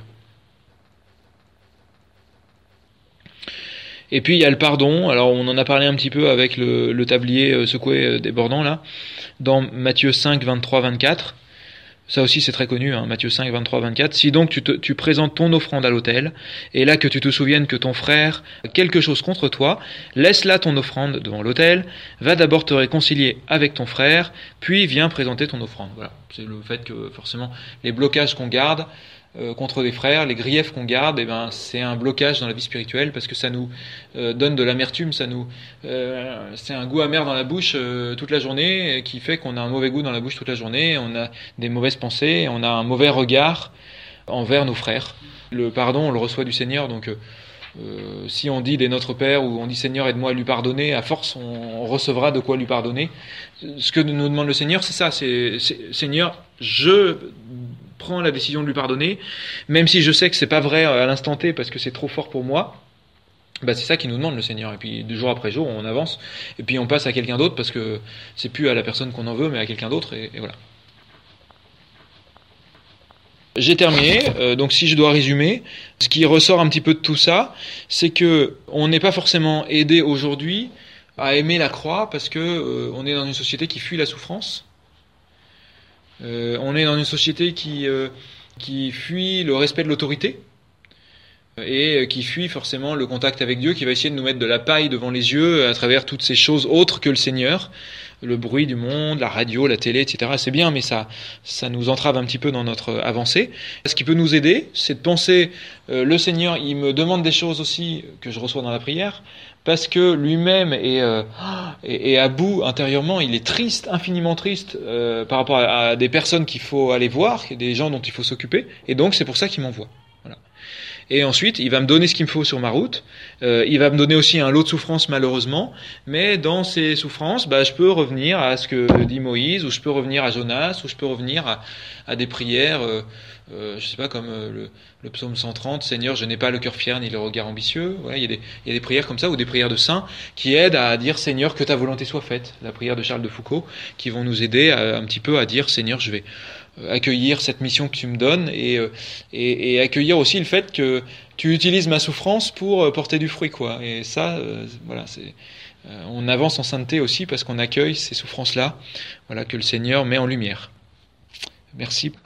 Et puis il y a le pardon. Alors on en a parlé un petit peu avec le, le tablier secoué débordant là, dans Matthieu cinq, vingt-trois, vingt-quatre. Ça aussi c'est très connu, hein, Matthieu cinq, vingt-trois, vingt-quatre. Si donc tu, te, tu présentes ton offrande à l'autel, et là que tu te souviennes que ton frère a quelque chose contre toi, laisse là ton offrande devant l'autel, va d'abord te réconcilier avec ton frère, puis viens présenter ton offrande. Voilà, c'est le fait que forcément les blocages qu'on garde Euh, contre des frères, les griefs qu'on garde, eh ben, c'est un blocage dans la vie spirituelle, parce que ça nous euh, donne de l'amertume, ça nous, euh, c'est un goût amer dans la bouche euh, toute la journée, qui fait qu'on a un mauvais goût dans la bouche toute la journée, on a des mauvaises pensées, on a un mauvais regard envers nos frères. Le pardon, on le reçoit du Seigneur, donc euh, euh, si on dit les Notre Père, ou on dit Seigneur aide-moi à lui pardonner, à force on, on recevra de quoi lui pardonner. Ce que nous demande le Seigneur, c'est ça, c'est, c'est Seigneur, je prends la décision de lui pardonner, même si je sais que c'est pas vrai à l'instant T parce que c'est trop fort pour moi. Bah c'est ça qu'il nous demande le Seigneur, et puis de jour après jour on avance, et puis on passe à quelqu'un d'autre parce que c'est plus à la personne qu'on en veut mais à quelqu'un d'autre, et, et voilà. J'ai terminé, euh, donc si je dois résumer, ce qui ressort un petit peu de tout ça, c'est que on n'est pas forcément aidé aujourd'hui à aimer la croix parce que euh, on est dans une société qui fuit la souffrance. Euh, on est dans une société qui, euh, qui fuit le respect de l'autorité et qui fuit forcément le contact avec Dieu, qui va essayer de nous mettre de la paille devant les yeux à travers toutes ces choses autres que le Seigneur, le bruit du monde, la radio, la télé, et cetera. C'est bien, mais ça, ça nous entrave un petit peu dans notre avancée. Ce qui peut nous aider, c'est de penser, euh, le Seigneur, il me demande des choses aussi que je reçois dans la prière, parce que lui-même est, euh, est, est à bout intérieurement, il est triste, infiniment triste euh, par rapport à, à des personnes qu'il faut aller voir, des gens dont il faut s'occuper, et donc c'est pour ça qu'il m'envoie. Voilà. Et ensuite, il va me donner ce qu'il me faut sur ma route, euh, il va me donner aussi un lot de souffrance malheureusement, mais dans ces souffrances, bah, je peux revenir à ce que dit Moïse, ou je peux revenir à Jonas, ou je peux revenir à, à des prières, euh, euh, je sais pas, comme euh, le, le psaume cent trente, Seigneur, je n'ai pas le cœur fier ni le regard ambitieux. Voilà, il y a des, il y a des prières comme ça, ou des prières de saints, qui aident à dire Seigneur, que ta volonté soit faite. La prière de Charles de Foucault, qui vont nous aider à, un petit peu à dire Seigneur, je vais accueillir cette mission que tu me donnes, et, et, et accueillir aussi le fait que tu utilises ma souffrance pour porter du fruit, quoi. Et ça, euh, voilà, c'est, euh, on avance en sainteté aussi parce qu'on accueille ces souffrances-là, voilà, que le Seigneur met en lumière. Merci.